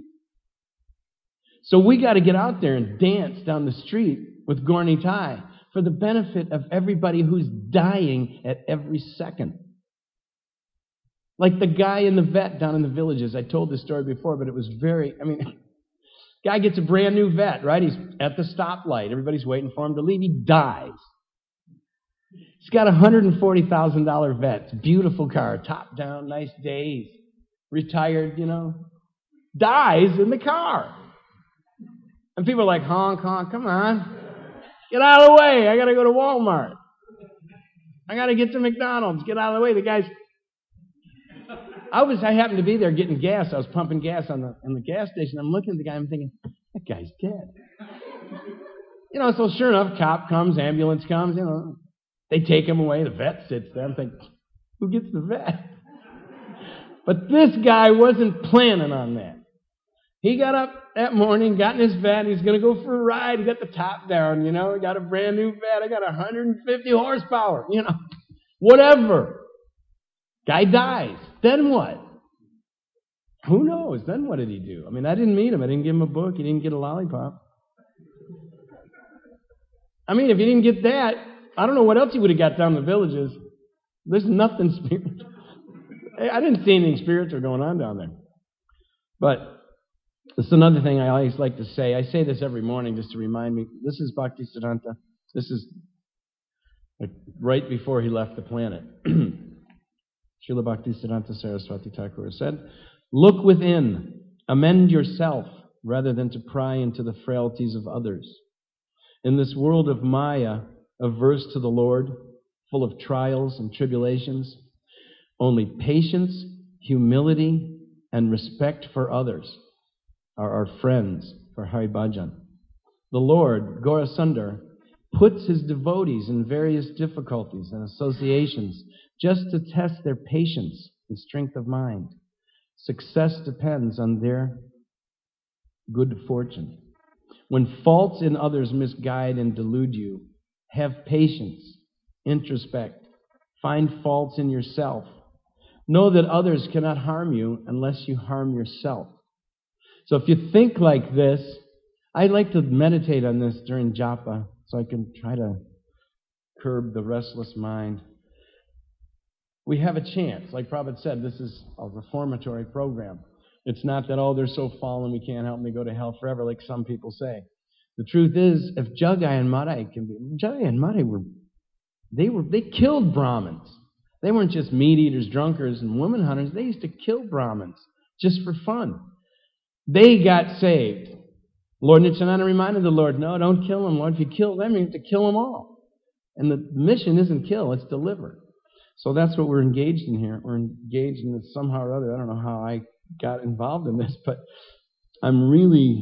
So we got to get out there and dance down the street with Gaur Nitai for the benefit of everybody who's dying at every second. Like the guy in the vet down in the villages. I told this story before, but it was very, I mean, guy gets a brand new vet, right? He's at the stoplight. Everybody's waiting for him to leave. He dies. He's got a one hundred forty thousand dollars vet. It's a beautiful car. Top down, nice days. Retired, you know. Dies in the car. And people are like, honk, honk, come on. Get out of the way. I got to go to Walmart. I got to get to McDonald's. Get out of the way. The guy's... I was, I happened to be there getting gas. I was pumping gas on the, on the gas station. I'm looking at the guy. I'm thinking, that guy's dead. You know, so sure enough, cop comes, ambulance comes, you know. They take him away. The vet sits there. I'm thinking, who gets the vet? But this guy wasn't planning on that. He got up that morning, got in his vet, and he's going to go for a ride. He got the top down, you know. He got a brand new vet. I got one hundred fifty horsepower, you know. Whatever. Guy dies. Then what? Who knows? Then what did he do? I mean, I didn't meet him. I didn't give him a book. He didn't get a lollipop. I mean, if he didn't get that, I don't know what else he would have got down the villages. There's nothing spiritual. I didn't see anything spiritual going on down there. But it's another thing I always like to say. I say this every morning just to remind me. This is Bhaktisiddhanta. This is like right before he left the planet. Srila Bhaktisiddhanta Saraswati Thakur said, "Look within, amend yourself, rather than to pry into the frailties of others. In this world of Maya, averse to the Lord, full of trials and tribulations, only patience, humility, and respect for others are our friends for Hari Bhajan. The Lord, Gaurasundar, puts his devotees in various difficulties and associations just to test their patience and strength of mind. Success depends on their good fortune. When faults in others misguide and delude you, have patience, introspect, find faults in yourself. Know that others cannot harm you unless you harm yourself." So if you think like this, I like to meditate on this during japa so I can try to curb the restless mind. We have a chance. Like Prabhupada said, this is a reformatory program. It's not that, oh, they're so fallen we can't help them, they go to hell forever, like some people say. The truth is, if Jagai and Madai can be... Jagai and Madai were... They were... They killed Brahmins. They weren't just meat eaters, drunkards, and woman hunters. They used to kill Brahmins just for fun. They got saved. Lord Nityananda reminded the Lord, no, don't kill them, Lord. If you kill them, you have to kill them all. And the mission isn't kill, it's deliver. So that's what we're engaged in here. We're engaged in this somehow or other. I don't know how I got involved in this, but I'm really,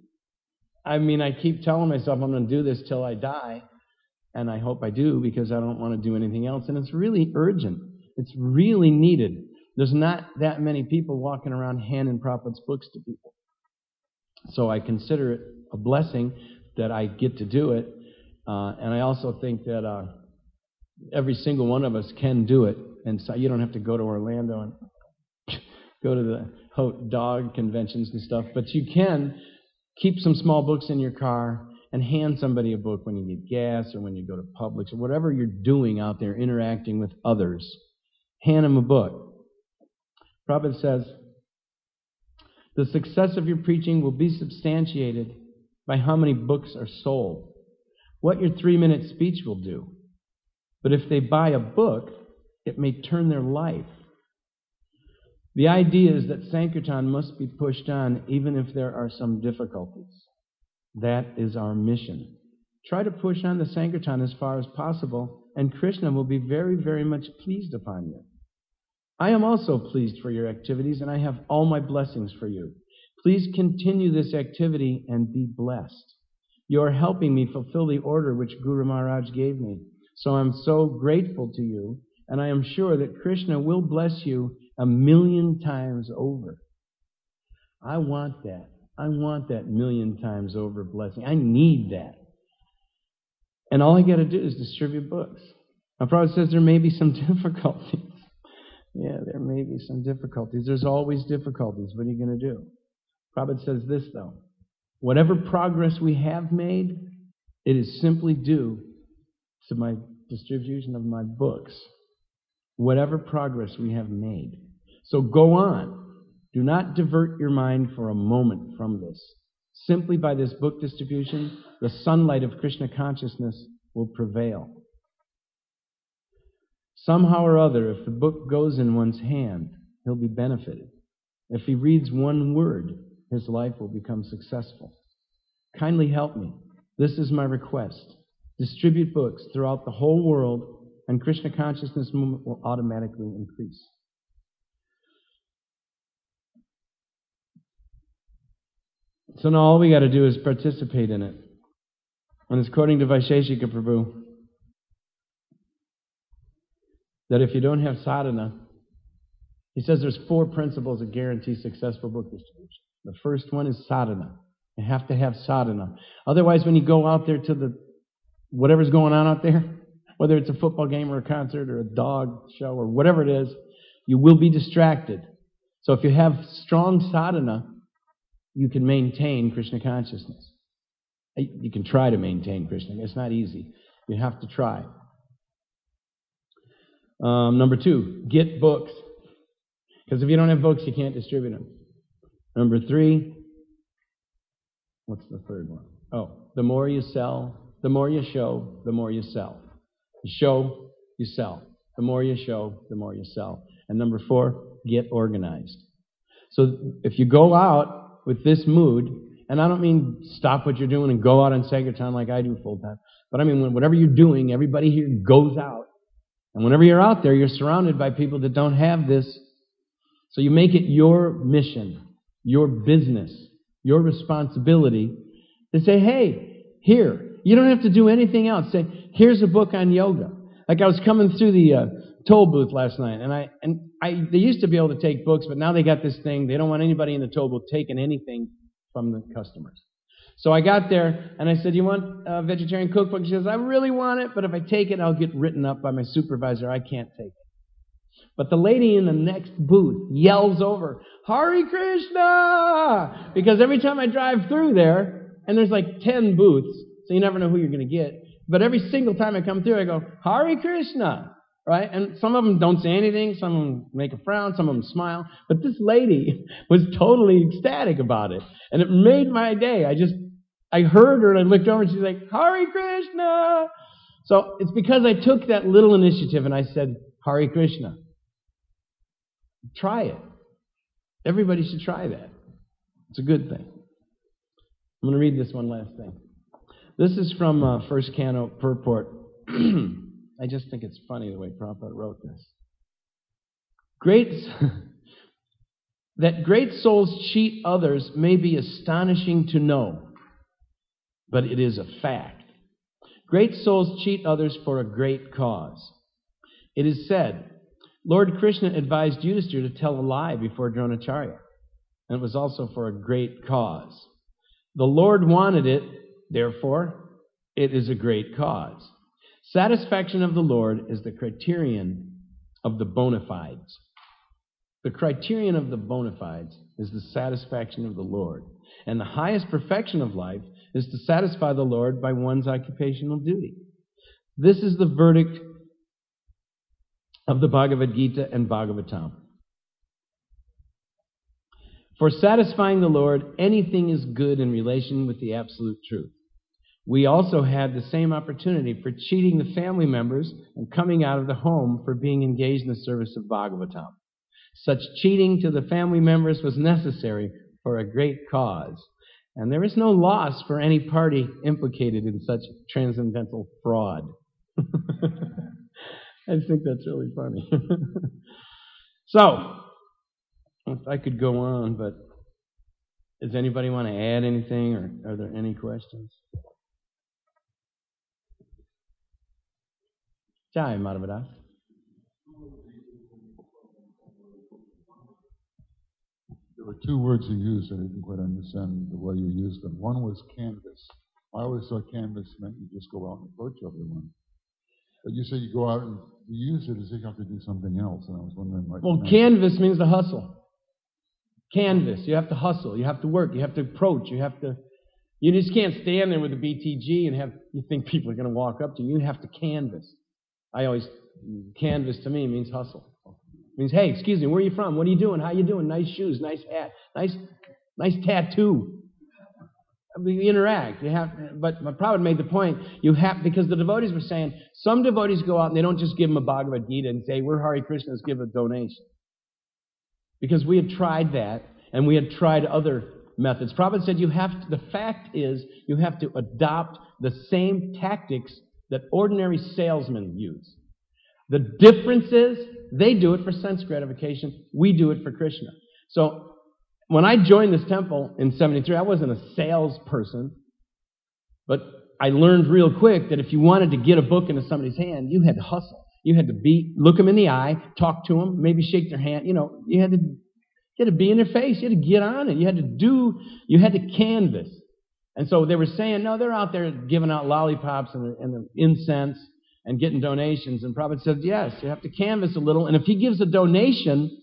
I mean, I keep telling myself I'm going to do this till I die, and I hope I do because I don't want to do anything else. And it's really urgent. It's really needed. There's not that many people walking around handing Prabhupada's books to people. So I consider it a blessing that I get to do it. Uh, and I also think that uh, every single one of us can do it. And so you don't have to go to Orlando and go to the hot dog conventions and stuff. But you can keep some small books in your car and hand somebody a book when you need gas or when you go to Publix or whatever you're doing out there interacting with others. Hand them a book. Prabhupada says, the success of your preaching will be substantiated by how many books are sold, what your three-minute speech will do. But if they buy a book, it may turn their life. The idea is that Sankirtan must be pushed on even if there are some difficulties. That is our mission. Try to push on the Sankirtan as far as possible, and Krishna will be very, very much pleased upon you. I am also pleased for your activities, and I have all my blessings for you. Please continue this activity and be blessed. You are helping me fulfill the order which Guru Maharaj gave me. So I'm so grateful to you, and I am sure that Krishna will bless you a million times over. I want that. I want that million times over blessing. I need that. And all I got to do is distribute books. Now, Prabhupada says there may be some difficulties. Yeah, there may be some difficulties. There's always difficulties. What are you going to do? Prabhupada says this, though. Whatever progress we have made, it is simply due to my distribution of my books. Whatever progress we have made. So go on. Do not divert your mind for a moment from this. Simply by this book distribution, the sunlight of Krishna consciousness will prevail. Somehow or other, if the book goes in one's hand, he'll be benefited. If he reads one word, his life will become successful. Kindly help me. This is my request. Distribute books throughout the whole world, and Krishna consciousness movement will automatically increase. So now all we got to do is participate in it. And it's according to Vaisheshika Prabhu that if you don't have sadhana, he says there's four principles that guarantee successful book distribution. The first one is sadhana. You have to have sadhana. Otherwise, when you go out there to the whatever's going on out there, whether it's a football game or a concert or a dog show or whatever it is, you will be distracted. So if you have strong sadhana, you can maintain Krishna consciousness. You can try to maintain Krishna. It's not easy. You have to try. Um, number two, get books. Because if you don't have books, you can't distribute them. Number three, what's the third one? Oh, the more you sell, the more you show, the more you sell. You show, you sell. The more you show, the more you sell. And number four, get organized. So if you go out with this mood, and I don't mean stop what you're doing and go out on Sagertown like I do full time, but I mean when whatever you're doing, everybody here goes out. And whenever you're out there, you're surrounded by people that don't have this. So you make it your mission, your business, your responsibility to say, hey, here, you don't have to do anything else. Say, here's a book on yoga. Like I was coming through the uh, toll booth last night, and I and I they used to be able to take books, but now they got this thing. They don't want anybody in the toll booth taking anything from the customers. So I got there, and I said, you want a vegetarian cookbook? She says, I really want it, but if I take it, I'll get written up by my supervisor. I can't take it. But the lady in the next booth yells over, Hare Krishna! Because every time I drive through there, and there's like ten booths, so you never know who you're going to get, but every single time I come through, I go, Hare Krishna! Right? And some of them don't say anything, some of them make a frown, some of them smile, but this lady was totally ecstatic about it. And it made my day. I just, I heard her and I looked over and she's like, Hare Krishna! So it's because I took that little initiative and I said, Hare Krishna. Try it. Everybody should try that. It's a good thing. I'm going to read this one last thing. This is from uh, First Canto Purport. I just think it's funny the way Prabhupada wrote this. Great, that great souls cheat others may be astonishing to know, but it is a fact. Great souls cheat others for a great cause. It is said, Lord Krishna advised Yudhishthira to tell a lie before Dronacharya, and it was also for a great cause. The Lord wanted it, therefore, it is a great cause. Satisfaction of the Lord is the criterion of the bona fides. The criterion of the bona fides is the satisfaction of the Lord. And the highest perfection of life is to satisfy the Lord by one's occupational duty. This is the verdict of the Bhagavad Gita and Bhagavatam. For satisfying the Lord, anything is good in relation with the absolute truth. We also had the same opportunity for cheating the family members and coming out of the home for being engaged in the service of Bhagavatam. Such cheating to the family members was necessary for a great cause, and there is no loss for any party implicated in such transcendental fraud. I think that's really funny. So, if I could go on, but does anybody want to add anything, or are there any questions? Jai Madhavadas. There were two words you used that I didn't quite understand the way you used them. One was canvas. I always thought canvas meant you just go out and approach everyone. But you said you go out and you use it as if you have to do something else, and I was wondering what... Well, canvas means to hustle. Canvas. You have to hustle. You have to work. You have to approach. You have to... You just can't stand there with a B T G and have you think people are going to walk up to you. You have to canvas. I always... Canvas to me means hustle. It means, hey, excuse me, where are you from? What are you doing? How you doing? Nice shoes, nice hat, nice nice tattoo. I mean, you interact. You have, but my Prabhupada made the point, you have, because the devotees were saying, some devotees go out and they don't just give them a Bhagavad Gita and say, we're Hare Krishnas, give a donation. Because we had tried that, and we had tried other methods. Prabhupada said, you have to, the fact is, you have to adopt the same tactics that ordinary salesmen use. The difference is, they do it for sense gratification, we do it for Krishna. So, when I joined this temple in seventy-three, I wasn't a salesperson, but I learned real quick that if you wanted to get a book into somebody's hand, you had to hustle. You had to be, look them in the eye, talk to them, maybe shake their hand. You know, you had to, you had to be in their face. You had to get on it. You had to do, you had to canvas. And so they were saying, no, they're out there giving out lollipops and the, and the incense and getting donations. And Prabhupada said, yes, you have to canvas a little. And if he gives a donation,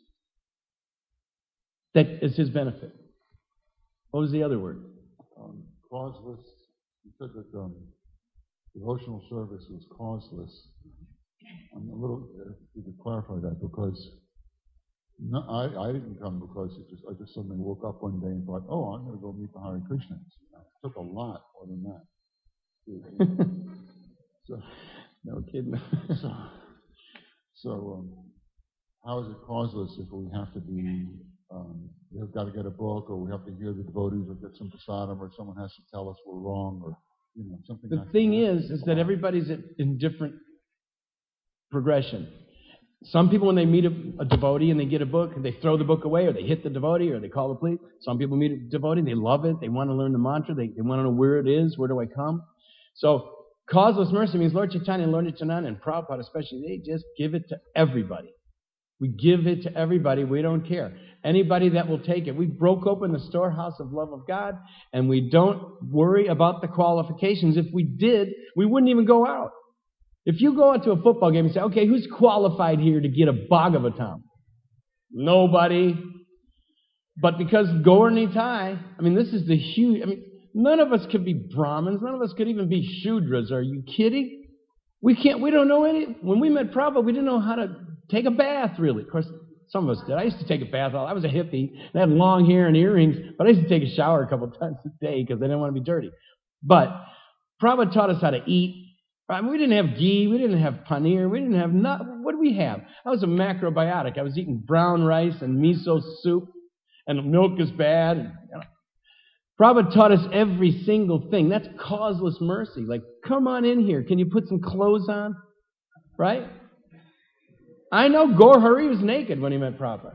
that is his benefit. What was the other word? Um, causeless. You said that um, devotional service was causeless. I'm a little, if you could clarify that, because No, I, I didn't come because it just I just suddenly woke up one day and thought, oh, I'm going to go meet the Hare Krishnas. It took a lot more than that. So, no kidding. so, so um, how is it causeless if we have to be, um, we've got to get a book, or we have to hear the devotees, or get some prasadam, or someone has to tell us we're wrong, or you know something. The like thing that. is, is that everybody's in different progression. Some people, when they meet a, a devotee and they get a book, they throw the book away, or they hit the devotee, or they call the police. Some people meet a devotee, they love it, they want to learn the mantra, they, they want to know where it is, where do I come? So, causeless mercy means Lord Chaitanya and Lord Nityananda and Prabhupada especially, they just give it to everybody. We give it to everybody, we don't care. Anybody that will take it. We broke open the storehouse of love of God, and we don't worry about the qualifications. If we did, we wouldn't even go out. If you go out to a football game and say, okay, who's qualified here to get a Bhagavatam? Nobody. But because Gaur Nitai, I mean, this is the huge, I mean, none of us could be Brahmins. None of us could even be Shudras. Are you kidding? We can't, we don't know any, when we met Prabhupada, we didn't know how to take a bath, really. Of course, some of us did. I used to take a bath. I was a hippie, and I had long hair and earrings, but I used to take a shower a couple times a day because I didn't want to be dirty. But Prabhupada taught us how to eat. I mean, we didn't have ghee, we didn't have paneer, we didn't have nothing. What did we have? I was a macrobiotic. I was eating brown rice and miso soup, and milk is bad. And, you know. Prabhupada taught us every single thing. That's causeless mercy. Like, come on in here. Can you put some clothes on? Right? I know Gaur Hari was naked when he met Prabhupada.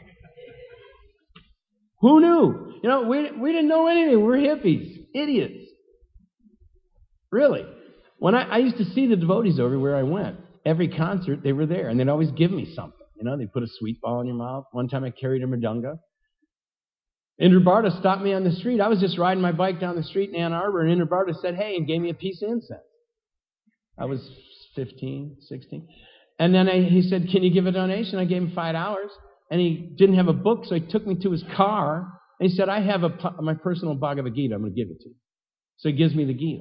Who knew? You know, we, we didn't know anything. We're hippies. Idiots. Really. When I, I used to see the devotees everywhere I went, every concert, they were there, and they'd always give me something. You know, they'd put a sweet ball in your mouth. One time I carried a mridanga. Indra Bharta stopped me on the street. I was just riding my bike down the street in Ann Arbor, and Indra Bharta said, hey, and gave me a piece of incense. I was fifteen, sixteen. And then I, he said, can you give a donation? I gave him five dollars, and he didn't have a book, so he took me to his car, and he said, I have a, my personal Bhagavad Gita. I'm going to give it to you. So he gives me the Gita.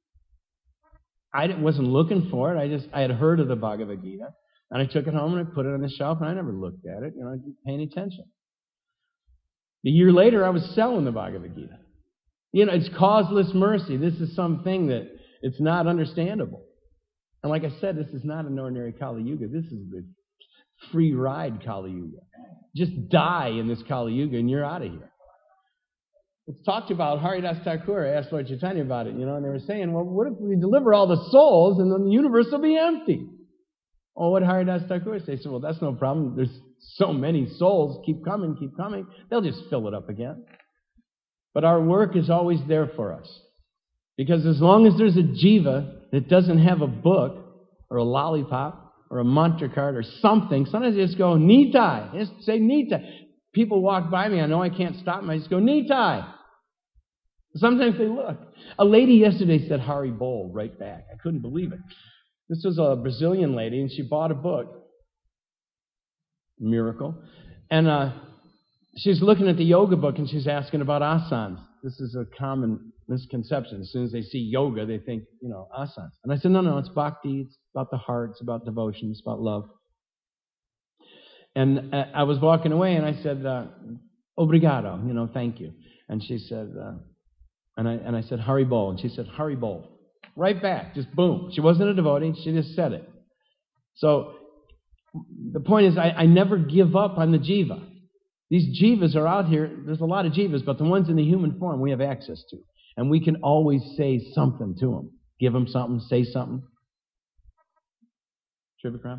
I wasn't looking for it. I just, I had heard of the Bhagavad Gita, and I took it home and I put it on the shelf, and I never looked at it. You know, I didn't pay any attention. A year later, I was selling the Bhagavad Gita. You know, it's causeless mercy. This is something that it's not understandable. And like I said, this is not an ordinary Kali Yuga. This is the free ride Kali Yuga. Just die in this Kali Yuga, and you're out of here. It's talked about. Haridas Thakur asked Lord Chaitanya about it, you know, and they were saying, well, what if we deliver all the souls and then the universe will be empty? Oh, what did Haridas Thakur say? He said, well, that's no problem. There's so many souls. Keep coming, keep coming. They'll just fill it up again. But our work is always there for us. Because as long as there's a jiva that doesn't have a book or a lollipop or a mantra card or something, sometimes I just go, Nitai. Just say Nitai. People walk by me. I know I can't stop them. I just go, Nitai. Sometimes they look. A lady yesterday said Hari Bol right back. I couldn't believe it. This was a Brazilian lady, and she bought a book. Miracle. And uh, she's looking at the yoga book, and she's asking about asanas. This is a common misconception. As soon as they see yoga, they think, you know, asanas. And I said, no, no, it's bhakti. It's about the heart. It's about devotion. It's about love. And uh, I was walking away, and I said, uh, obrigado, you know, thank you. And she said, uh, and I and I said, Hari Bol. And she said, Hari Bol. Right back, just boom. She wasn't a devotee. She just said it. So the point is, I, I never give up on the jiva. These jivas are out here. There's a lot of jivas, but the ones in the human form we have access to. And we can always say something to them. Give them something, say something. Trivakram?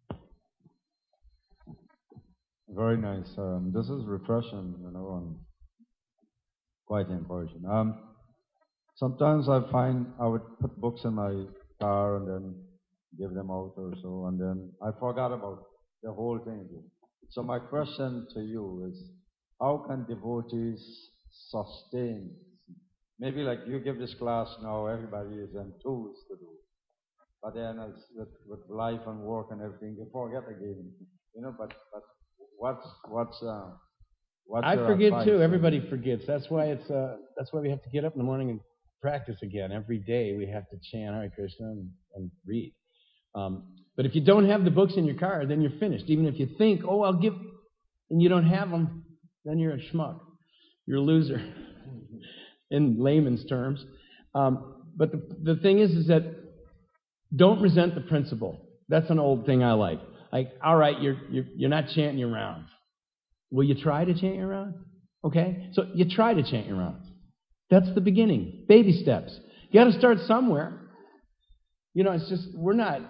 Very nice. Um, this is refreshing, you know, and quite encouraging. Um, sometimes I find I would put books in my car and then give them out or so, and then I forgot about the whole thing again. So my question to you is, how can devotees sustain? Maybe like you give this class now, everybody is enthused to do. But then as with, with life and work and everything, you forget again. You know, but, but what's, what's, uh, what's I your forget advice? too. Everybody forgets. That's why it's, uh, that's why we have to get up in the morning and practice again. Every day we have to chant Hare Krishna and, and read. Um, but if you don't have the books in your car, then you're finished. Even if you think, oh, I'll give, and you don't have them, then you're a schmuck. You're a loser, in layman's terms. Um, but the, the thing is, is that don't resent the principle. That's an old thing I like. Like, all right, you're, you're, you're not chanting your rounds. Will you try to chant your rounds? Okay? So you try to chant your rounds. That's the beginning. Baby steps. You got to start somewhere. You know, it's just, we're not, at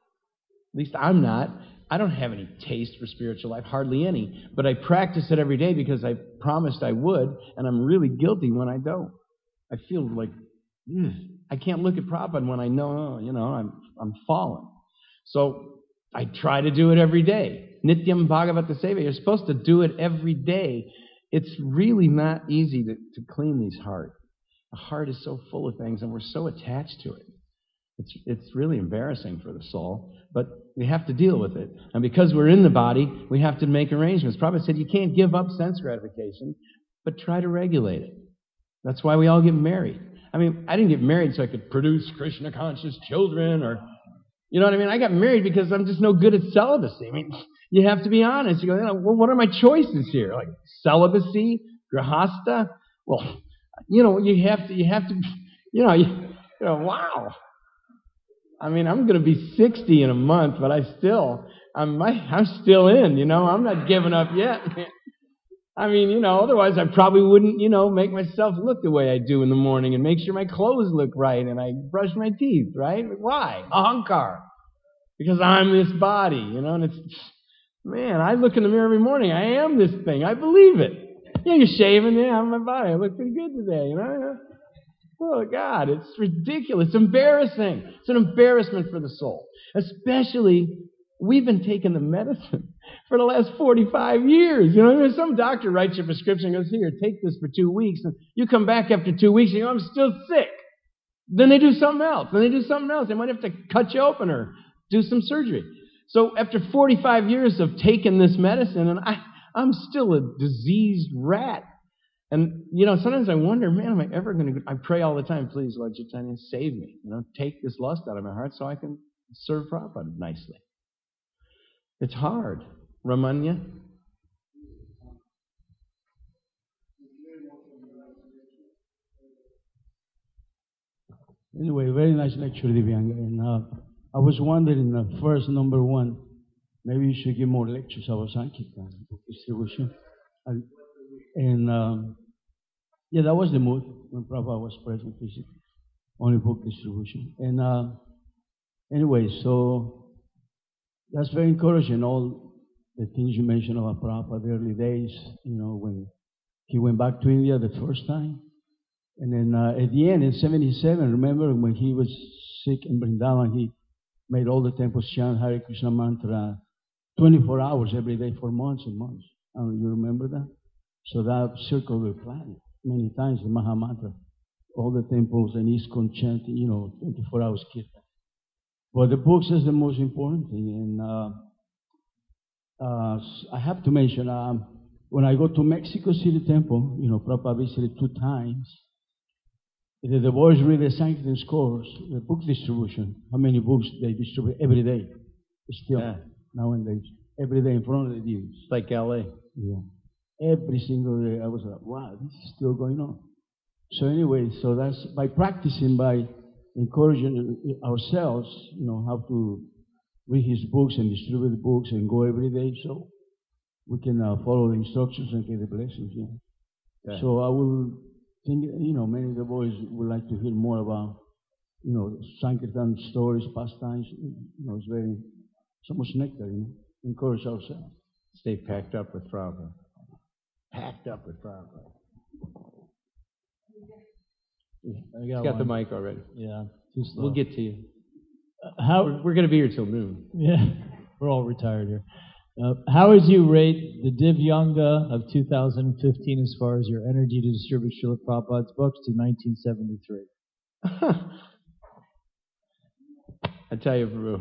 least I'm not, I don't have any taste for spiritual life, hardly any, but I practice it every day because I promised I would, and I'm really guilty when I don't. I feel like, mm, I can't look at Prabhupada when I know, you know, I'm, I'm fallen. So I try to do it every day. Nityam Bhagavata Seva. You're supposed to do it every day. It's really not easy to, to clean these hearts. The heart is so full of things, and we're so attached to it. It's, it's really embarrassing for the soul, but we have to deal with it. And because we're in the body, we have to make arrangements. Prabhupada said you can't give up sense gratification, but try to regulate it. That's why we all get married. I mean, I didn't get married so I could produce Krishna-conscious children or, you know what I mean? I got married because I'm just no good at celibacy. I mean, you have to be honest. You go, you know, well, what are my choices here? Like celibacy, grihasta? Well, you know, you have to, you have to, you know, you, you know, wow. I mean, I'm going to be sixty in a month, but I still, I'm, I'm still in, you know. I'm not giving up yet. I mean, you know, otherwise I probably wouldn't, you know, make myself look the way I do in the morning and make sure my clothes look right and I brush my teeth, right? Why? Ahankar. Because I'm this body, you know, and it's, man, I look in the mirror every morning. I am this thing. I believe it. Yeah, you're shaving. Yeah, I'm my body. I look pretty good today, you know. Oh, God, it's ridiculous. It's embarrassing. It's an embarrassment for the soul. Especially, we've been taking the medicine for the last forty-five years. You know, some doctor writes your prescription and goes, here, take this for two weeks. And you come back after two weeks and you go, I'm still sick. Then they do something else. Then they do something else. They might have to cut you open or do some surgery. So after forty-five years of taking this medicine, and I, I'm still a diseased rat. And, you know, sometimes I wonder, man, am I ever going to... I pray all the time, please, Lord Chaitanya, save me. You know, take this lust out of my heart so I can serve Prabhupada nicely. It's hard. Ramanya? Anyway, very nice lecture, Divyanga. And uh, I was wondering, uh, first, number one, maybe you should give more lectures about Sankirtan, book distribution. And, and um, yeah, that was the mood when Prabhupada was present, physically, only book distribution. And uh, anyway, so that's very encouraging, all the things you mentioned about Prabhupada, the early days, you know, when he went back to India the first time. And then uh, at the end, in seventy-seven, remember when he was sick in Vrindavan, he made all the temples chant Hare Krishna mantra twenty-four hours every day for months and months. Uh, you remember that? So that circled the planet many times, the Maha Mantra. All the temples and ISKCON chanting, you know, twenty-four hours kirtan. But the books is the most important thing. And uh, uh, I have to mention, um, when I go to Mexico City Temple, you know, Prabhupada visited two times. The, the boys read the Sankirtan scores, the book distribution, how many books they distribute every day. Still, yeah. Nowadays, every day in front of the views. It's like L A. Yeah. Every single day, I was like, wow, this is still going on. So anyway, so that's by practicing, by encouraging ourselves, you know, how to read his books and distribute the books and go every day, so we can uh, follow the instructions and get the blessings. Yeah. Yeah. So I will think, you know, many of the boys would like to hear more about, you know, Sankirtan stories, pastimes. You know, it's very, so much nectar, you know. Encourage ourselves. Stay packed up with Prabhupada. Packed up with Prabhupada. I got He's got one. the mic already. Yeah, too slow. We'll get to you. Uh, how We're, we're going to be here till noon. Yeah, we're all retired here. Uh, how would you rate the Divyanga of two thousand fifteen as far as your energy to distribute Srila Prabhupada's books to nineteen seventy-three? I tell you, Prabhu,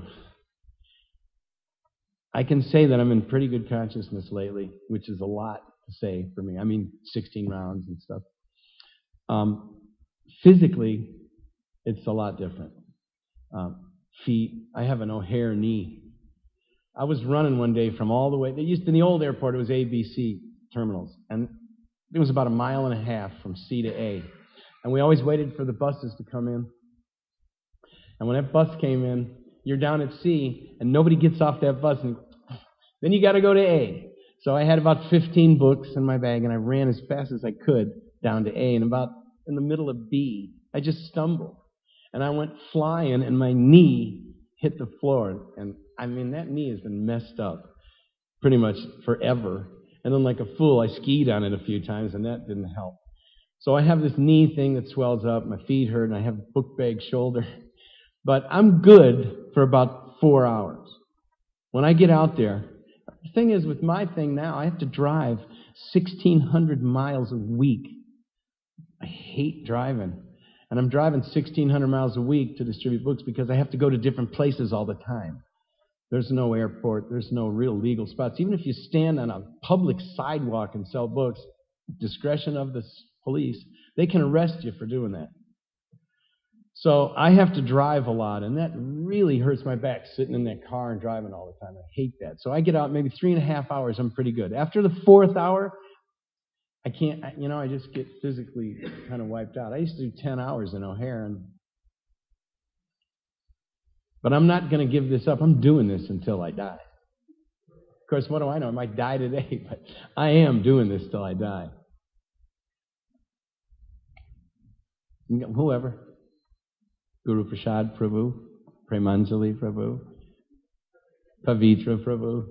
I can say that I'm in pretty good consciousness lately, which is a lot to say for me. I mean, sixteen rounds and stuff. Um, physically, it's a lot different. Um, feet, I have an O'Hare knee. I was running one day from all the way, they used, in the old airport, it was A B C terminals, and it was about a mile and a half from C to A. And we always waited for the buses to come in. And when that bus came in, you're down at C, and nobody gets off that bus, and then you got to go to A. So I had about fifteen books in my bag, and I ran as fast as I could down to A, and about in the middle of B, I just stumbled. And I went flying, and my knee hit the floor. And, I mean, that knee has been messed up pretty much forever. And then like a fool, I skied on it a few times, and that didn't help. So I have this knee thing that swells up, my feet hurt, and I have a book bag shoulder. But I'm good for about four hours. When I get out there, the thing is, with my thing now, I have to drive sixteen hundred miles a week. I hate driving. And I'm driving sixteen hundred miles a week to distribute books because I have to go to different places all the time. There's no airport. There's no real legal spots. Even if you stand on a public sidewalk and sell books, discretion of the police, they can arrest you for doing that. So I have to drive a lot, and that really hurts my back, sitting in that car and driving all the time. I hate that. So I get out maybe three and a half hours, I'm pretty good. After the fourth hour, I can't, you know, I just get physically kind of wiped out. I used to do ten hours in O'Hare, and, but I'm not going to give this up. I'm doing this until I die. Of course, what do I know? I might die today, but I am doing this till I die. Whoever. Guru Prasad Prabhu, Premanjali Prabhu, Pavitra Prabhu.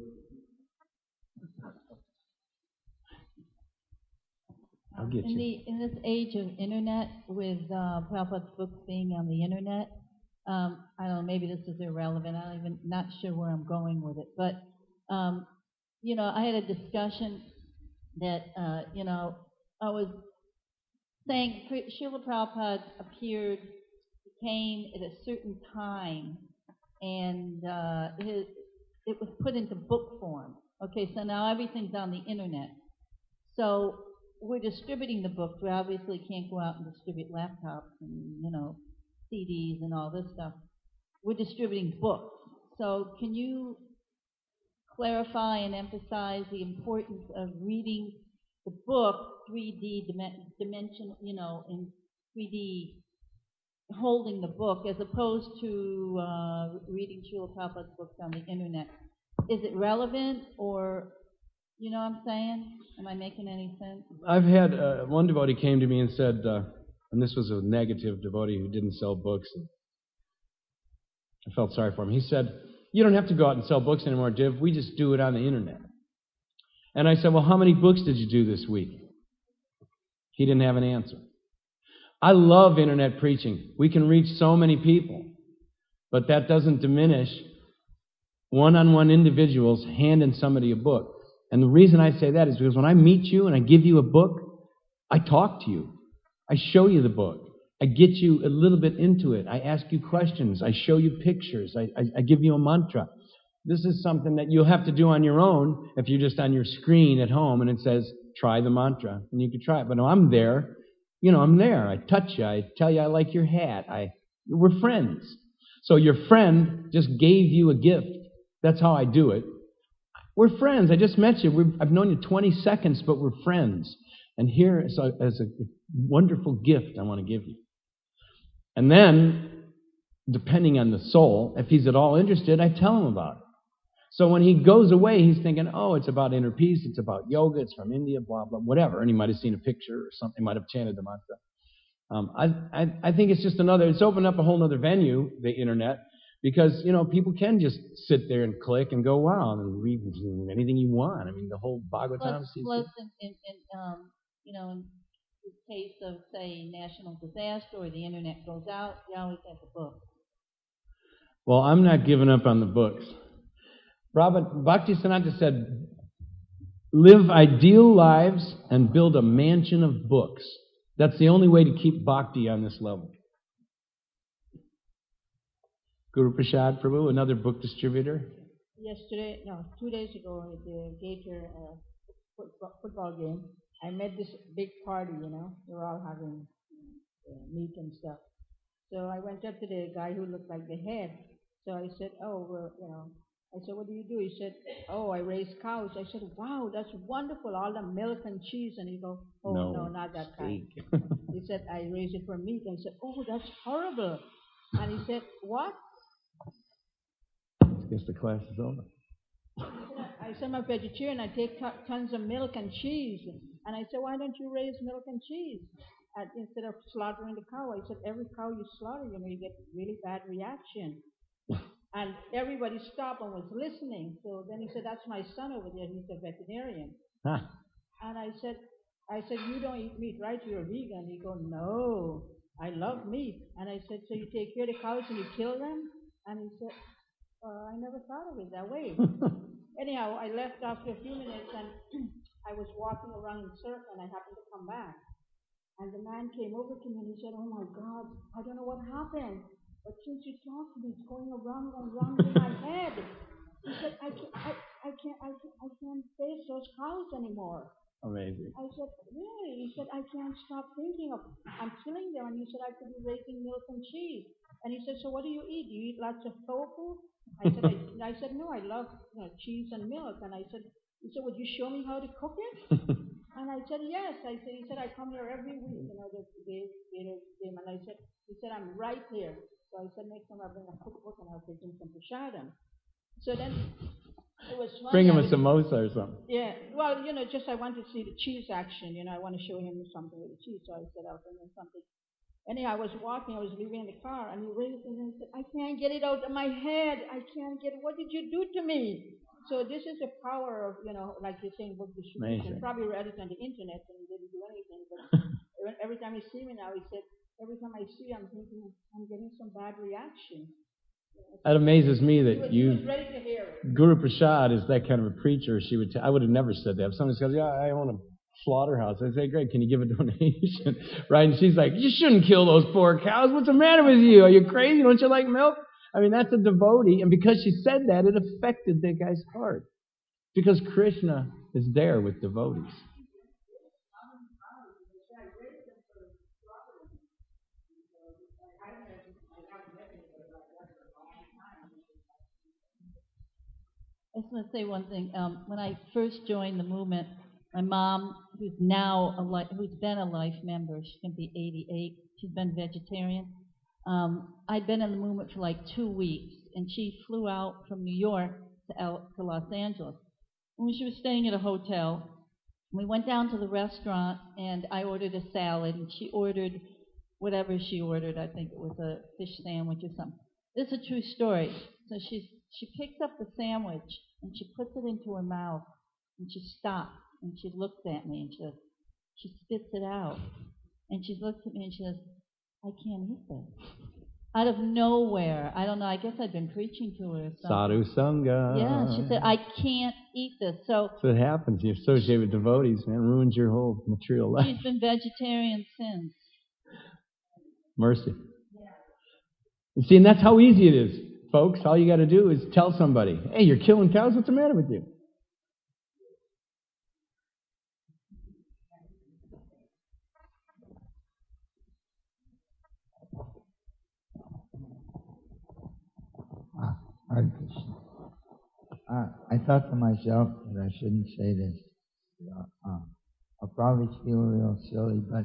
I'll get in you. The, in this age of internet, with uh, Prabhupada's books being on the internet, um, I don't know, maybe this is irrelevant. I'm even not sure where I'm going with it. But, um, you know, I had a discussion that, uh, you know, I was saying Srila Prabhupada appeared, came at a certain time, and uh, his, it was put into book form. Okay, so now everything's on the internet. So we're distributing the books. We obviously can't go out and distribute laptops and, you know, C Ds and all this stuff. We're distributing books. So can you clarify and emphasize the importance of reading the book three D dimension, you know, in three D, holding the book, as opposed to uh, reading Srila Prabhupada's books on the internet? Is it relevant, or, you know what I'm saying? Am I making any sense? I've had, uh, one devotee came to me and said, uh, and this was a negative devotee who didn't sell books, and I felt sorry for him. He said, you don't have to go out and sell books anymore, Div. We just do it on the internet. And I said, well, how many books did you do this week? He didn't have an answer. I love internet preaching. We can reach so many people, but that doesn't diminish one-on-one individuals handing somebody a book. And the reason I say that is because when I meet you and I give you a book, I talk to you. I show you the book. I get you a little bit into it. I ask you questions. I show you pictures. I, I, I give you a mantra. This is something that you'll have to do on your own if you're just on your screen at home and it says, try the mantra, and you can try it. But no, I'm there. You know, I'm there. I touch you. I tell you I like your hat. I, we're friends. So your friend just gave you a gift. That's how I do it. We're friends. I just met you. We're, I've known you twenty seconds, but we're friends. And here is a, is a wonderful gift I want to give you. And then, depending on the soul, if he's at all interested, I tell him about it. So when he goes away, he's thinking, oh, it's about inner peace, it's about yoga, it's from India, blah, blah, whatever. And he might have seen a picture or something, might have chanted the mantra. Um, I, I, I think it's just another, it's opened up a whole other venue, the internet, because, you know, people can just sit there and click and go, wow, and read anything you want. I mean, the whole Bhagavatam. Plus, plus in, in, in, um, you know, in the case of, say, national disaster or the internet goes out, you always have the book. Well, I'm not giving up on the books. Robert, Bhaktisiddhanta said, live ideal lives and build a mansion of books. That's the only way to keep bhakti on this level. Guru Prasad Prabhu, another book distributor. Yesterday, no, two days ago at the Gator uh, football, football game, I met this big party, you know. They were all having uh, meat and stuff. So I went up to the guy who looked like the head. So I said, oh, well, you know, I said, what do you do? He said, oh, I raise cows. I said, wow, that's wonderful, all the milk and cheese. And he goes, oh, no, No, not that kind. steak. He said, I raise it for meat. And I said, oh, that's horrible. And he said, what? Guess the class is over. I said, I'm a vegetarian. I take t- tons of milk and cheese. And I said, why don't you raise milk and cheese uh, instead of slaughtering the cow? I said, every cow you slaughter, you know, you get really bad reaction. And everybody stopped and was listening. So then he said, that's my son over there. He's a veterinarian. Huh. And I said, I said, you don't eat meat, right? You're a vegan. He goes, no, I love meat. And I said, so you take care of the cows and you kill them? And he said, uh, I never thought of it that way. Anyhow, I left after a few minutes, and I was walking around in a circle, and I happened to come back. And the man came over to me, and he said, oh, my God, I don't know what happened, but since you talked to me, it's going around and around in my head. He said, I can't, I, I can't, I can't, I can't face those cows anymore. Amazing. I said, really? He said, I can't stop thinking of, I'm killing them. And he said, I could be raising milk and cheese. And he said, so what do you eat? Do you eat lots of tofu? I said, I, I said, no, I love you know, cheese and milk. And I said, he said, would you show me how to cook it? And I said, yes. I said, he said, I come here every week, you know, the day, day, day. And I said, he said, I'm right here. So I said, next time I bring a cookbook and I'll take him some prashadam. So then it was funny. Bring him a was, samosa or something. Yeah, well, you know, just I want to see the cheese action. You know, I want to show him something with the cheese. So I said, I'll bring him something. Anyhow, I was walking, I was leaving in the car, and he raised his hand and said, I can't get it out of my head. I can't get it. What did you do to me? So this is the power of, you know, like you're saying, book distribution. Amazing. Probably read it on the internet and he didn't do anything. But every time he see me now, he said, every time I see you, I'm thinking, I'm getting some bad reaction. That amazes me that he was, he you, was ready to hear it. Guru Prasad is that kind of a preacher. She would. T- I would have never said that. If somebody says, "Yeah, I own a slaughterhouse," I say, "Great, can you give a donation?" Right? And she's like, "You shouldn't kill those poor cows. What's the matter with you? Are you crazy? Don't you like milk?" I mean, that's a devotee, and because she said that, it affected that guy's heart. Because Krishna is there with devotees. I just want to say one thing. Um, when I first joined the movement, my mom, who's now a li- who's been a life member, she's going to be eighty-eight. She's been vegetarian. Um, I'd been in the movement for like two weeks, and she flew out from New York to, L- to Los Angeles. When she was staying at a hotel, we went down to the restaurant, and I ordered a salad, and she ordered whatever she ordered. I think it was a fish sandwich or something. This is a true story. So she's She picks up the sandwich, and she puts it into her mouth, and she stops, and she looks at me, and she says, she spits it out. And she looks at me, and she says, I can't eat this. Out of nowhere. I don't know, I guess I'd been preaching to her or something. Sadhu Sangha. Yeah, she said, I can't eat this. So That's what happens. You associate with devotees, man. It ruins your whole material life. she's been vegetarian since. Mercy. You see, and that's how easy it is, folks. All you got to do is tell somebody, hey, you're killing cows. What's the matter with you? Hare Krishna. Uh, I thought to myself that I shouldn't say this. Uh, uh, I'll probably feel real silly, but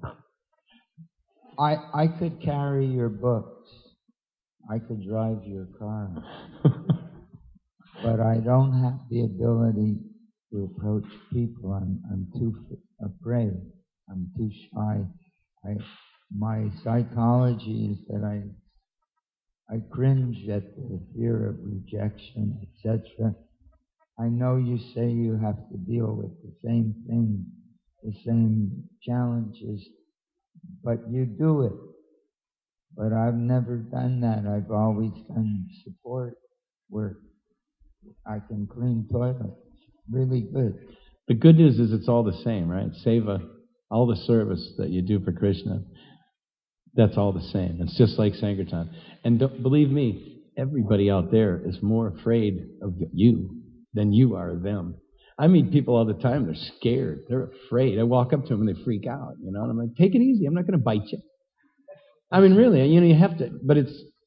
I I could carry your books. I could drive your car. But I don't have the ability to approach people. I'm, I'm too f- afraid. I'm too shy. I, my psychology is that I I cringe at the fear of rejection, et cetera. I know you say you have to deal with the same thing, the same challenges, but you do it. But I've never done that. I've always done support work. I can clean toilets. Really good. The good news is it's all the same, right? Seva, all the service that you do for Krishna, that's all the same. It's just like Sankirtan. And don't, believe me, everybody out there is more afraid of you than you are of them. I meet people all the time, they're scared. They're afraid. I walk up to them and they freak out, you know, and I'm like, take it easy. I'm not going to bite you. I mean, really, you know, you have to, but it's,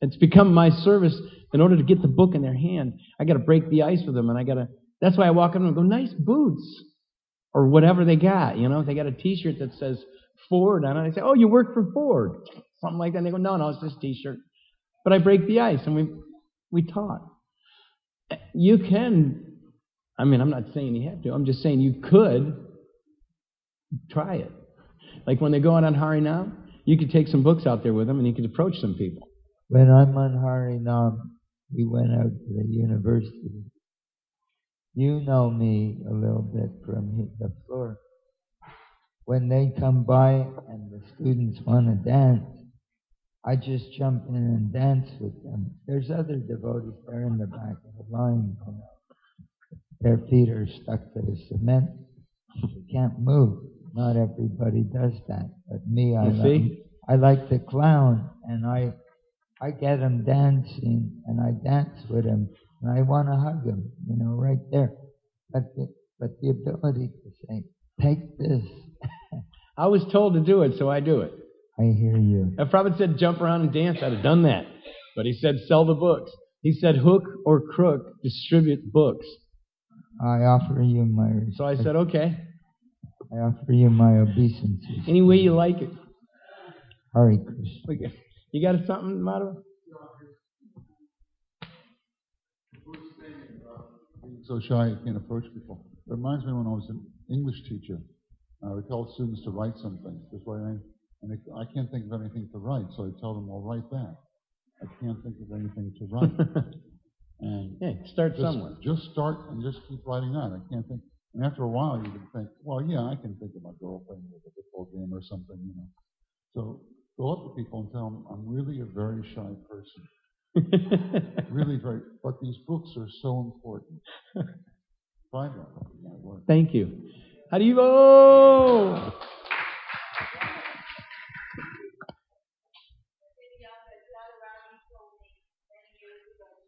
It's become my service. In order to get the book in their hand, I got to break the ice with them, and I got to. That's why I walk up and go, nice boots, or whatever they got. You know, if they got a T-shirt that says Ford on it, I say, oh, you work for Ford, something like that. And they go, no, no, it's just a T-shirt. But I break the ice, and we we talk. You can. I mean, I'm not saying you have to. I'm just saying you could try it. Like when they go out on Harinam, you could take some books out there with them, and you could approach some people. When I'm on Harinam, we went out to the university. You know me a little bit from the floor. When they come by and the students want to dance, I just jump in and dance with them. There's other devotees there in the back of the line. You know. Their feet are stuck to the cement. They can't move. Not everybody does that. But me, I, like, I like to clown, and I I get them dancing, and I dance with them, and I want to hug them, you know, right there. But the, but the ability to say, take this. I was told to do it, so I do it. I hear you. If Prabhupada said jump around and dance, I'd have done that. But he said sell the books. He said hook or crook, distribute books. I offer you my respect. So I said, okay. I offer you my obeisance. Any way you like it. Hare Krishna. You got something, Madhava? Being so shy, you can't approach people. It reminds me when I was an English teacher. I would tell students to write something. This way, I, and they, I can't think of anything to write, so I tell them, well, write that. I can't think of anything to write. And hey, start just, somewhere. Just start and just keep writing that. I can't think. And after a while, you can think, well, yeah, I can think of my girlfriend with a football game or something, you know. So go up to people and tell them, I'm really a very shy person. Really very. But these books are so important. Try that. Thank you. How do you go?